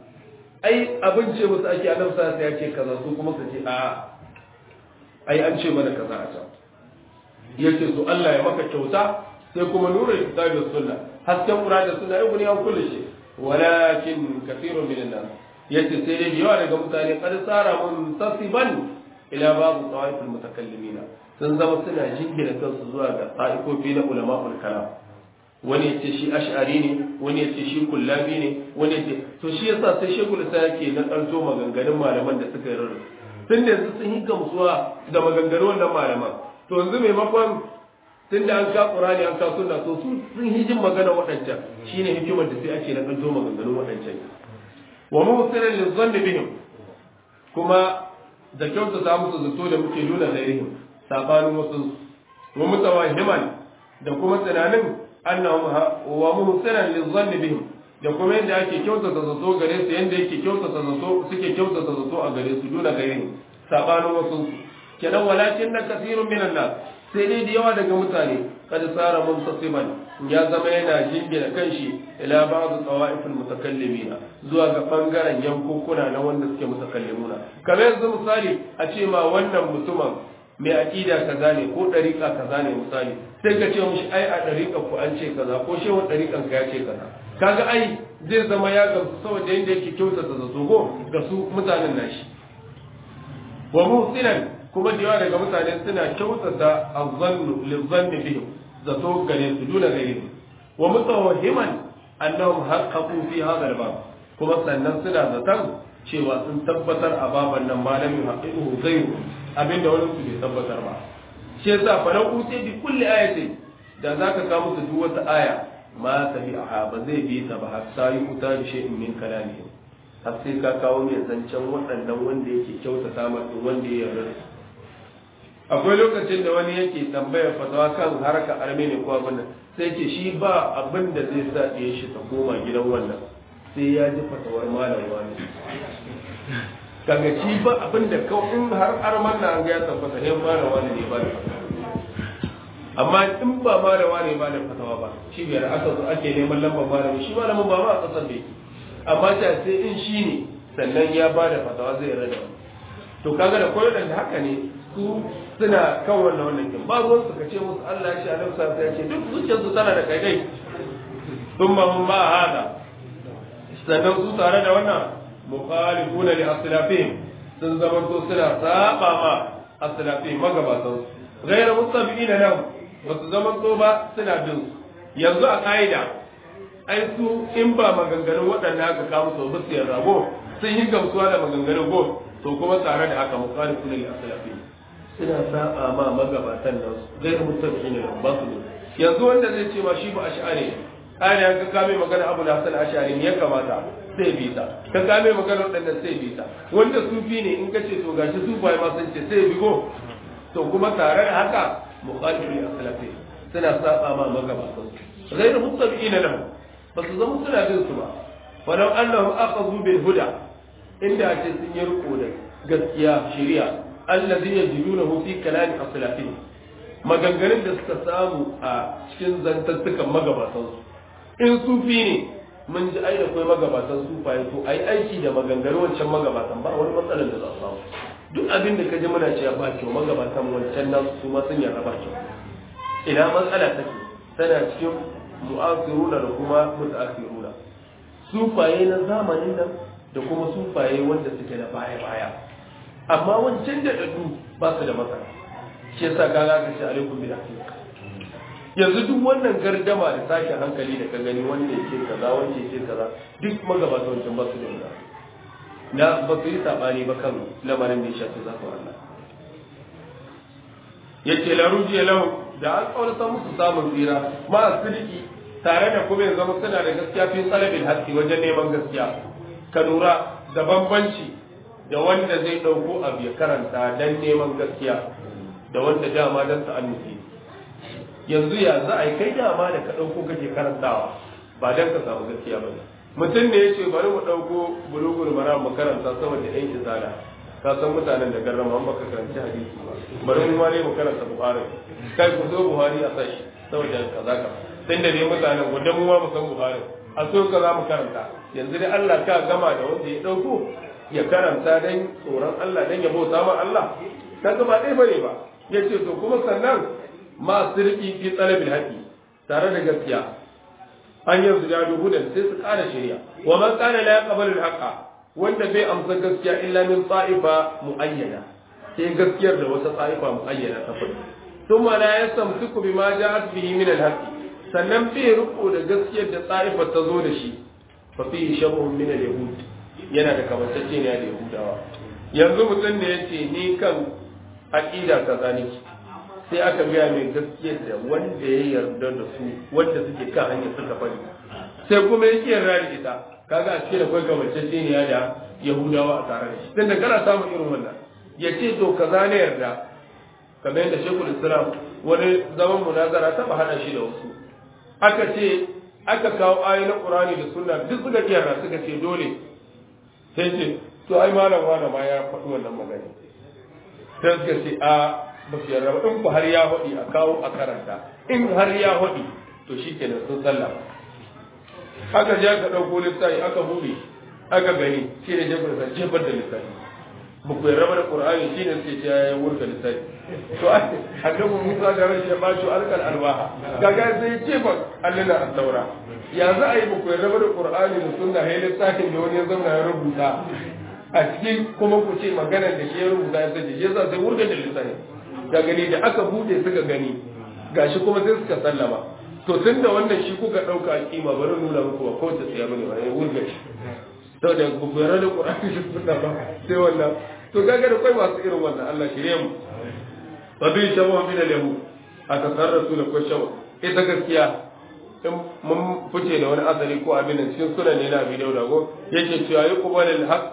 ai abin ce musu ake annabi sai ya ce kaza su kuma su ce a ai an ce mana kaza a can yace to Allah ya maka kyauta sai kuma nura kitabi da Sunna hasken Qur'ani da Sunna ai guni an kulle shi walakin kathirun min an-nas yace sai dai yawa daga mutane kad tsara mun tasiban ila babu tawaiful mutakallimina sun zama suna jingina kansu zuwa ga ta'ifofi na ulama'ul kalam wani yace shi ash'ari ne wani yace shi kullabi ne wani yace to shi yasa sai shekul sa yake na karto maganganun malaman da suka yi rarru tun da yanzu sun yi gamsuwa da maganganun wannan malaman to yanzu maimakon tun da an ka Qur'ani an ka sunna to su sun hijin magana waɗancan shine hikimar da sai ake na kanto maganganun waɗancan wa muhsinan lizanni bihim kuma da kyauta ta musu zato da muke nuna zairihim sabanin wasu wa mutawahiman da kuma tunanin annahum wa muhsinan lizanni bihim da kuma yadda ake kyauta ta zato gare su yanda yake kyauta ta zato suke kyauta ta zato a gare su duna zairihim sabanin wasu kenan walakin na kasirun minan nas sai dai da yawa daga mutane kada tsara muntasiban ya zama yana jingina kanshi ila ba'd tawaifil mutakallimina zuwa ga bangaren yankukuna na wanda suke mutakallimuna kamar yanzu misali a ce ma wannan mutumin mai aqida kaza ne ko dariqa kaza ne misali sai ka ce mishi ai a dariqa ku an ce kaza ko shehu dariqan ka ya ce kaza kaga ai zai zama ya gamsu saboda yanda yake kyautata zato go ga su mutanen nashi wa muhsinan kuma da yawa daga mutane suna kyautata azzannu lizanni bihim zato gare su duna gare su wa mutawahhiman annahum haqqaqu fi hadha al-bab kuma sannan suna zaton cewa sun tabbatar a baban nan malamin haqiqu zai abinda wani su bai tabbatar ba shi yasa fa lau uti bi kulli ayati da zaka ka musu duk wata aya ma tabi'a ba zai bi ta ba hatta yi uta bi shay'in min kalamihi har sai ka kawo mai zancen waɗannan wanda yake kyautata masa wanda ya yarda akwai lokacin da wani yake tambayar fatawa kan harka armeni ko abin nan sai ce shi ba abin da zai sa ɗaya shi ta koma gidan wannan sai ya ji fatawar malam wani kaga shi ba abin da kawai in har arman na an ga ya tabbata ne malam wani ne ba da fatawa amma in ba malam wani ba da fatawa ba shi biyar aka zo ake neman lambar malami shi malamin ba ma a kasar da yake amma ta sai in shi ne sannan ya ba da fatawa zai rada to kaga da koyar da haka ne su suna kan wannan kin ba ruwan su kace musu Allah ya shi a nafsa sai ya ce duk zuciyar su tana da kaidai thumma hum ba hada sannan su tare da wannan mukhalifuna li aslafihim sun zama to suna saba ma aslafihim magabatan su ghayra mustabiina lahum ba su zama to ba suna bin yanzu a kaida ai su in ba maganganun waɗanda aka kawo su ba su yarda go sun yi gamsuwa da maganganun go to kuma tare da haka mukhalifuna li aslafihim suna saba ma magabatan nan zai mutum ne ba su ne yanzu wanda zai ce ma shi ba ash'ari ai an ka kame magana Abu Hasan Ash'ari ne ya kamata sai bi ta ka kame magana wadannan sai bi ta wanda sufi ne in ka ce to gashi su bai ma sun ce sai bi go to kuma tare da haka muqaddimin as-salafi suna saba ma magabatan zai mutum ne nan ba su zama suna bin su ba walau annahum akhadhu bil huda inda ce sun yi riko da gaskiya shari'a allazi yajidunahu fi kalami aslafin maganganun da suka samu a cikin zantattukan magabatan su in sufi ne mun ji ai da kai magabatan sufaye to ai aiki da maganganun wancan magabatan ba wani matsalar da za su samu duk abin da ka ji muna cewa ba kyau magabatan wancan nasu su ma sun yarda ba kyau ina matsala take tana cikin mu'asiruna da kuma mutaakhiruna sufaye na zamanin nan da kuma sufaye wanda suke da baya amma wancan da dadu ba su da matsala shi yasa kaga ka ce alaikum bil haqiqa yanzu duk wannan gardama da sake hankali da ka gani wanda yake kaza wanda yake kaza duk magabata wancan ba su da wannan na ba su yi sabani ba kan lamarin da ya shafi zafi Allah yace la rujiya lahu da an kawarta musu samun tsira ma asiriki tare da kuma yanzu suna da gaskiya fi talabil haqqi wajen neman gaskiya ka lura da bambanci da wanda zai ɗauko abu ya karanta don neman gaskiya da wanda dama don ta'annufi yanzu ya za a yi kai dama da ka ɗauko kake karantawa ba don ka samu gaskiya ba mutum ne ya ce bari mu ɗauko bulugul mara mu karanta saboda ɗan izala ka san mutanen da garrama an baka karanci hadisi ba bari mu ma ne mu karanta buhari kai ku zo buhari a sashi saboda kaza ka tun da ne mutanen gudan mu ma mu san buhari a so ka za mu karanta yanzu dai Allah ka gama da wanda ya ɗauko ya karanta dan tsoron Allah dan ya bauta ma Allah kaga ba dai bane ba yace to kuma sannan ma sirki fi talabil haqi tare da gaskiya an yanzu da hudan sai su kara shari'a wa man kana la yaqbalu al haqa wanda bai amsa gaskiya illa min ta'ifa muayyana sai gaskiyar da wata ta'ifa muayyana ta fadi thumma la yastamsiku bima ja'at bihi min al haqi sannan bai riko da gaskiyar da ta'ifa ta zo da shi fa fi shabhun min al yahud yana da kamantacce ne da yahudawa yanzu mutum da ya ce ni kan aƙida ta zane sai aka gaya mai gaskiya da wanda ya yarda da su wanda suke kan hanyar suka fari sai kuma ya yarda da ita kaga a cikin akwai kamantacce ne da yahudawa a tare da shi tunda kana samun irin wannan ya ce to kaza ne yarda kamar yadda shekul islam wani zaman munazara taba hada shi da wasu aka ce aka kawo ayoyi na qur'ani da sunna duk suka yarda suka ce dole sai ce to ai malam wani ma ya faɗi wannan magana sai suka ce a ba su yarda ba in ku har ya faɗi a kawo a karanta in har ya faɗi to shi kenan sun sallah aka je aka ɗauko littafi aka buɗe aka gani shi ne jefar da littafi ba ku yarda da qur'ani shi ne suke ce ya wurga littafi to annabi Musa da rashi ya bashi alkal alwaha gaga sai ya ce ba allana at-taura ya za a yi ba ku yarda da qur'ani da sunna hay littafin da wani ya zauna ya rubuta a cikin kuma ku ce maganar da shi ya rubuta ya sace shi yasa sai wurga da littafi da gani da aka bude suka gani gashi kuma sai suka sallama to tunda wannan shi kuka dauka kima bari nuna muku ba ko ta tsaya bane ba ya wurga shi saboda bugura da Qur'ani da sunna ba sai wannan to kaga da kai masu irin wannan Allah shirye mu wa bi shabu min al-yahu aka sarrasu da ko shabu ita gaskiya in mun fice da wani asali ko abin nan cikin sunan ne na Abi Dawud ko yake cewa yuqbal al-haqq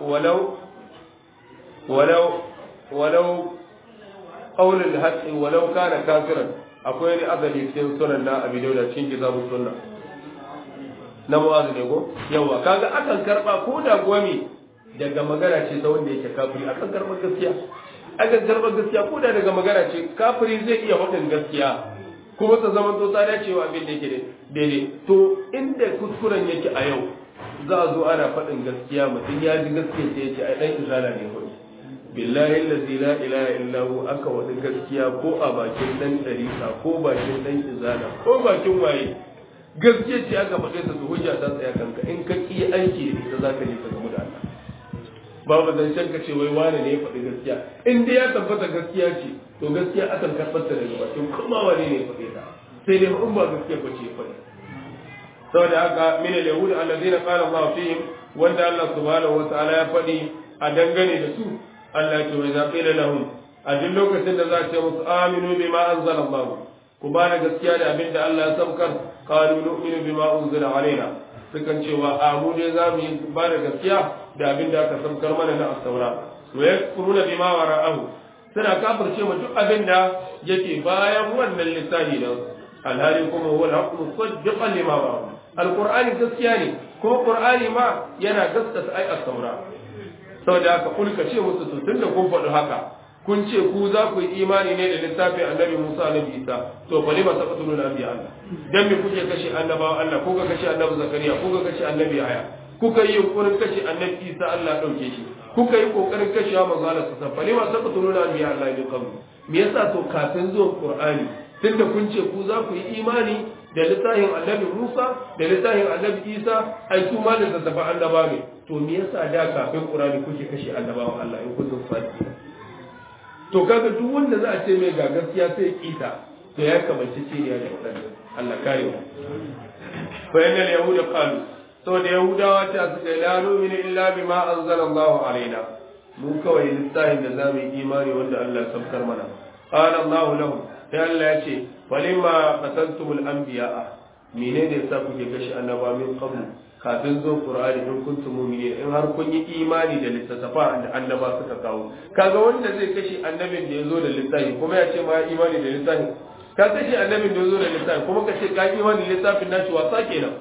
walau qawl al-haqq walau kana kafiran akwai ne asali cikin sunan na Abi Dawud cikin kitabun sunna na mu'azu ne ko yawa kaga akan karba ko da gwami daga magana ce ta wanda yake kafiri akan karba gaskiya ko da daga magana ce kafiri zai iya faɗin gaskiya kuma ta zama to tsada cewa abin da yake daidai to inda kuskuren yake a yau za a zo ana faɗin gaskiya mutum ya ji gaskiya sai ya ce ai dan izala ne ko billahi allazi la ilaha illa hu aka wani gaskiya ko a bakin dan dariqa ko bakin dan izala ko bakin waye gaskiya ce aka faɗe ta su hujja ta tsaya kanka in ka ki aiki da ita zaka je ka gamu da Allah babu zancen ka ce wai wane ne ya faɗi gaskiya in dai ya tabbata gaskiya ce to gaskiya akan karɓar ta daga bakin kuma wane ne ya faɗe ta sai dai in ba gaskiya ba ce faɗi saboda haka min al-yahud allazina qala Allah fihim wanda Allah subhanahu wa ta'ala ya faɗi a dangane da su Allah ya ce wa idza qila lahum a duk lokacin da za a ce musu aminu bima anzala Allah ku ba da gaskiya da abin da Allah ya saukar qalu nu'minu bima unzila alaina sukan cewa a mu dai za mu yi ba da gaskiya da abin da aka saukar mana na as-saura wa yakfuruna bima wara'ahu suna kafirce mu duk abin da yake bayan wannan littafi nan alhali kuma huwa al-haqqu musaddiqan lima ma'ahu al-qur'ani gaskiya ne kuma qur'ani ma yana gaskata ai as-saura saboda haka kulka ce musu to tunda kun faɗi haka kun ce ku za ku yi imani ne da littafin annabi Musa annabi Isa to fa lima taqtulun anbiya Allah dan me kuke kashe annabawa Allah ko ka kashe annabi Zakariya ko ka kashe annabi Yahya kuka yi yunkurin kashe annabi Isa Allah dauke shi kuka yi kokarin kashewa manzo Allah sa fa lima taqtulun anbiya Allah bi qabl me yasa to kafin zuwan Qur'ani tunda kun ce ku za ku yi imani da littafin annabi Musa da littafin annabi Isa ai su ma da zazzafa annaba ne to me yasa da kafin Qur'ani kuke kashe annabawan Allah in kun sadi to kaga duk wanda za a ce mai ga gaskiya sai kita to ya kamanci ciniya da wadannan Allah kare mu fa inna al-yahud qalu to da yahudawa ta suka la nu'minu illa bima anzala Allah alaina mu kawai littafin da zamu yi imani wanda Allah ya sabkar mana qala Allah lahum sai Allah ya ce falimma qataltumul anbiya'a menene yasa kuke gashi annaba min qabl kafin zo Qur'ani in kuntum mu'minin in har kun yi imani da littattafa da annaba suka kawo kaga wanda zai kashe annabin da yazo da littafi kuma ya ce ma imani da littafi ka kashe annabin da yazo da littafi kuma ka ce ka imani da littafin nashi wasa kenan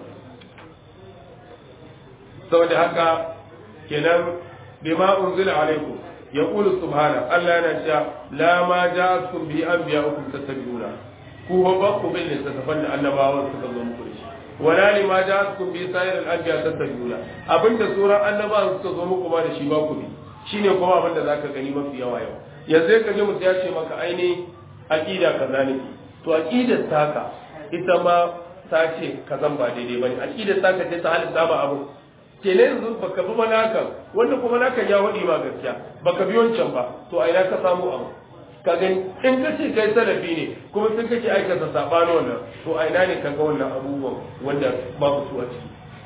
saboda haka kenan bima unzila alaikum yaqulu subhana Allah yana cewa la ma ja'akum bi anbiya'ukum tattabi'una ku ba ku bin littattafan da annabawa suka zo muku da shi wala lima ja'akum bi sa'ir al-anbiya tattabi'una abinda suran annabawa suka zo muku ba da shi ba ku bi shine kuma abinda zaka gani mafi yawa yau yanzu ka ji mutum ya ce maka aini aqida kaza ne to aqidar taka ita ma ta ce kazan ba daidai bane aqidar taka ce ta halitta ba abu kenan yanzu baka bi manaka wanda kuma naka ya wadi ma gaskiya baka bi wancan ba to a ina ka samu abu ka gani in ka ce kai salafi ne kuma sun kake aikata sabano wannan to a ina ne ka ga wannan abubuwan wanda babu su a ciki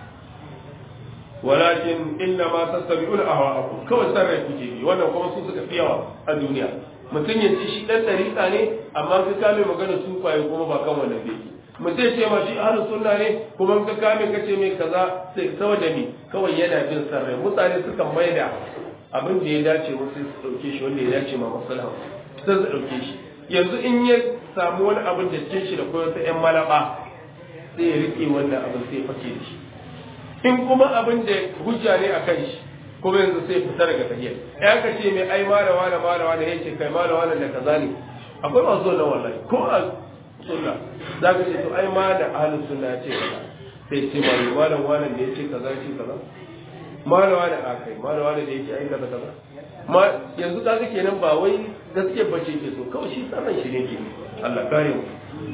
walakin inna ma tastabi'una ahwa'akum kawai sarrai kuke bi wannan kuma su suka fi yawa a duniya mutum ya ce shi dan dariƙa ne amma ka kame magana su kwaye kuma ba kan wannan beki mutum ya ce ma shi ahlus sunna ne kuma ka kame ka ce mai kaza sai saboda ni kawai yana bin sarrai mutane suka maida abin da ya dace wasu su dauke shi wanda ya dace ma maslaha sai su ɗauke shi yanzu in ya samu wani abin da cikin shi da kuma wata ‘yan malaba sai ya riƙe wannan abin sai fake da shi in kuma abin da hujja ne a kan shi kuma yanzu sai fita daga tahiyar ya ka ce mai ai malawa da ya ce kai malawa da kaza ne akwai masu wannan wallahi ko a sunna za ka ce to ai ma da ahalin sunna ya ce kaza sai ce malam wannan da ya ce kaza ya ce kaza malawa da akai malawa da ya ce ai kaza kaza ma yanzu ka ga kenan ba wai gaskiya bace ke so kawai shi sanan shi ne ke Allah kare mu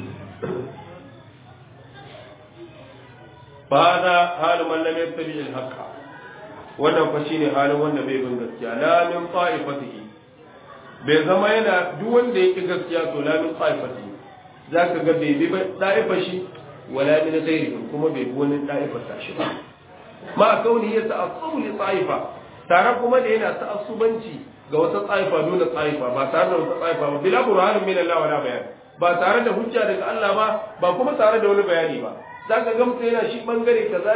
fa hada halu man lam yattabi al haqq wannan fa shine halin wanda bai bin gaskiya la min ta'ifatihi bai zama yana duk wanda yake gaskiya to la min ta'ifatihi zaka ga bai bi da'ifa shi wala min ghairihi kuma bai bi wani da'ifa shi ba ma kauni ya ta'assubu li ta'ifa tare kuma da yana ta'assubanci ga wata ta'ifa dole ta'ifa ba tare da wata ta'ifa ba bila burhanin min Allah wala bayan ba tare da hujja daga Allah ba kuma tare da wani bayani ba zaka ga mutum yana shi bangare kaza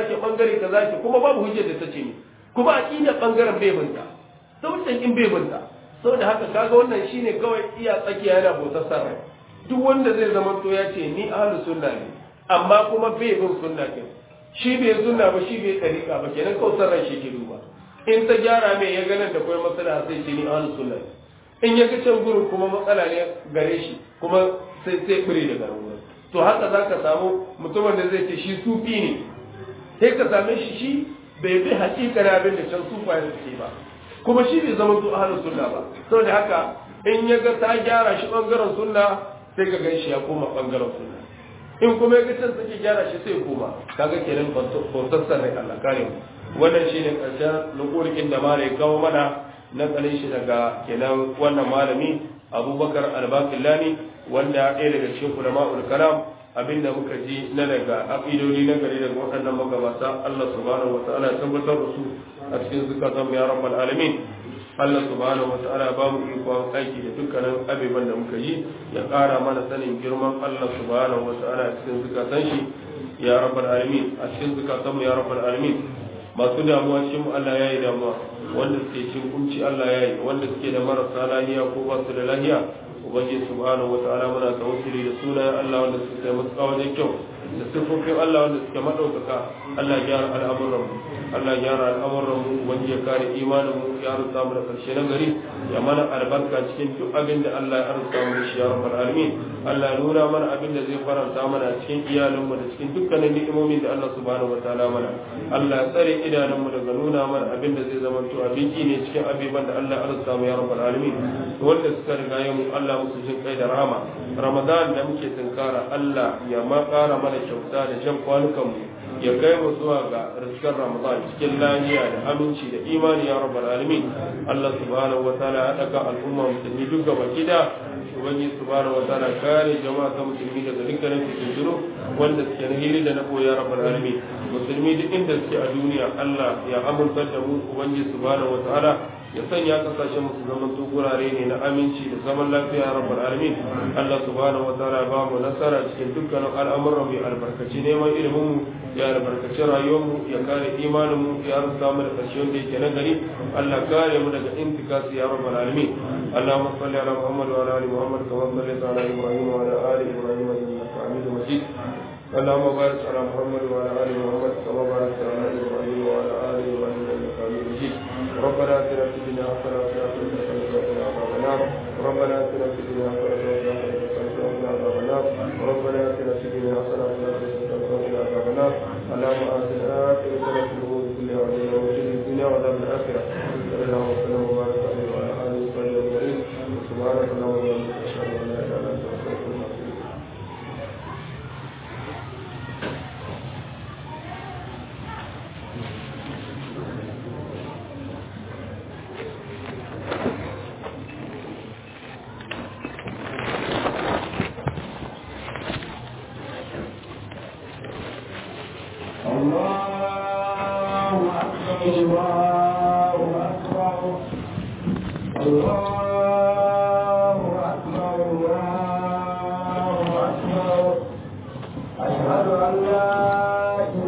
ke kuma babu hujja da tace ni kuma aqida bangaren bai bunta saboda in bai bunta saboda haka kaga wannan shine kawai iya tsakiya yana bautar sarrai duk wanda zai zama to ya ce ni ahlus sunna ne amma kuma bai bin sunna ke shi bai sunna ba shi bai tariqa ba kenan kawai sarrai shi ke duba in ta gyara mai ya ganin da kai matsala sai ce ni ahlus sunna ne in ya ga can gurin kuma matsala ne gare shi kuma sai bire daga gurin to haka zaka samu mutumin da zai ce shi sufi ne sai ka same shi bai bi hakikar abin da can sufaye suke ba kuma shi bai zama to ahlus sunna ba saboda haka in ya ga ta gyara shi bangaren sunna sai ka ganshi ya koma bangaren sunna in kuma ya ga can suke gyara shi sai koma kaga kenan bautar sanai Allah kare mu wannan shine karshen nukurkin da malai kawo mana na kalin shi daga kenan wannan malami Abubakar Al-Baqillani wanda ɗaya daga cikin ulama'ul kalam abinda muka ji na daga aqidodi na gari daga waɗannan magabata Allah subhanahu wa ta'ala ya tabbatar da su a cikin zukatan ya rabbal alamin Allah subhanahu wa ta'ala ba mu ikon aiki da dukkanin abubuwan da muka yi ya ƙara mana sanin girman Allah subhanahu wa ta'ala a cikin zukatan shi ya rabbal alamin a cikin zukatan mu ya rabbal alamin masu damuwa cikin mu Allah ya yi damuwa wanda suke cikin kunci Allah ya yi wanda suke da marasa lahiya ko ba su da lahiya ubangiji subhanahu wataala muna tawassuli da sunayen Allah wanda suke kai masu wajen kyau da sifofin Allah wanda suke madaukaka Allah ya gyara al'amuran mu Allah ya gyara al'amuran mu ubangiji ya kare imanin mu ya arzuta mu da karshe na gari ya mana albarka cikin duk abin da Allah ya arzuta mu da shi ya rabbal alamin Allah ya nuna mana abin da zai faranta mana cikin iyalin mu da cikin dukkanin ni'imomin da Allah subhanahu wataala mana Allah ya tsare idanun mu daga nuna mana abin da zai zama to abinci ne cikin abubuwan da Allah ya arzuta mu ya rabbal alamin wanda suka riga mu Allah musu jin kai da rahama Ramadan da muke tunkara Allah ya ma ƙara mana kyauta da jan kwanukan mu ya kai mu zuwa ga rizkar Ramadan cikin lafiya da aminci da imani ya rabbal alamin Allah subhanahu wataala ya daka al'umma musulmi duk gaba gida ubangiji subhanahu wataala kare jama'a ta musulmi daga dukkanin fitintunu wanda suke na hili da na koya rabbal alamin musulmi duk inda suke a duniya Allah ya amintar da mu ubangiji subhanahu wataala ya sanya kasashen musu zaman gurare ne na aminci da zaman lafiya rabbal alamin Allah subhanahu wataala ba mu nasara cikin dukkanin al'amuran mu albarkaci neman ilimin mu ya albarkaci rayuwar mu ya kare imanin mu ya rusa mu da karshen da yake na gari Allah kare mu daga intikasi ya rabbal alamin Allahumma salli ala Muhammad wa ala ali Muhammad kama sallaita ala Ibrahim wa ala ali Ibrahim innaka Hamidum Majid اللهم بارك على محمد وعلى ال محمد كما باركت على ابراهيم وعلى ال ابراهيم انك حميد مجيد ربنا اتنا في الدنيا حسنه وفي الاخره حسنه وقنا عذاب النار ربنا اتنا في الدنيا حسنه وفي الاخره حسنه وقنا عذاب النار ربنا اتنا في الدنيا حسنه وفي الاخره حسنه وقنا عذاب النار اللهم اتنا عاقبتنا في الامور كلها وعلينا وجل الدنيا وعذاب الاخره صلى الله وسلم وبارك عليه وعلى اله وصحبه اجمعين سبحانك اللهم وبحمدك اشهد ان لا اله الا انت استغفرك واتوب اليك
الله أكبر الله أكبر الله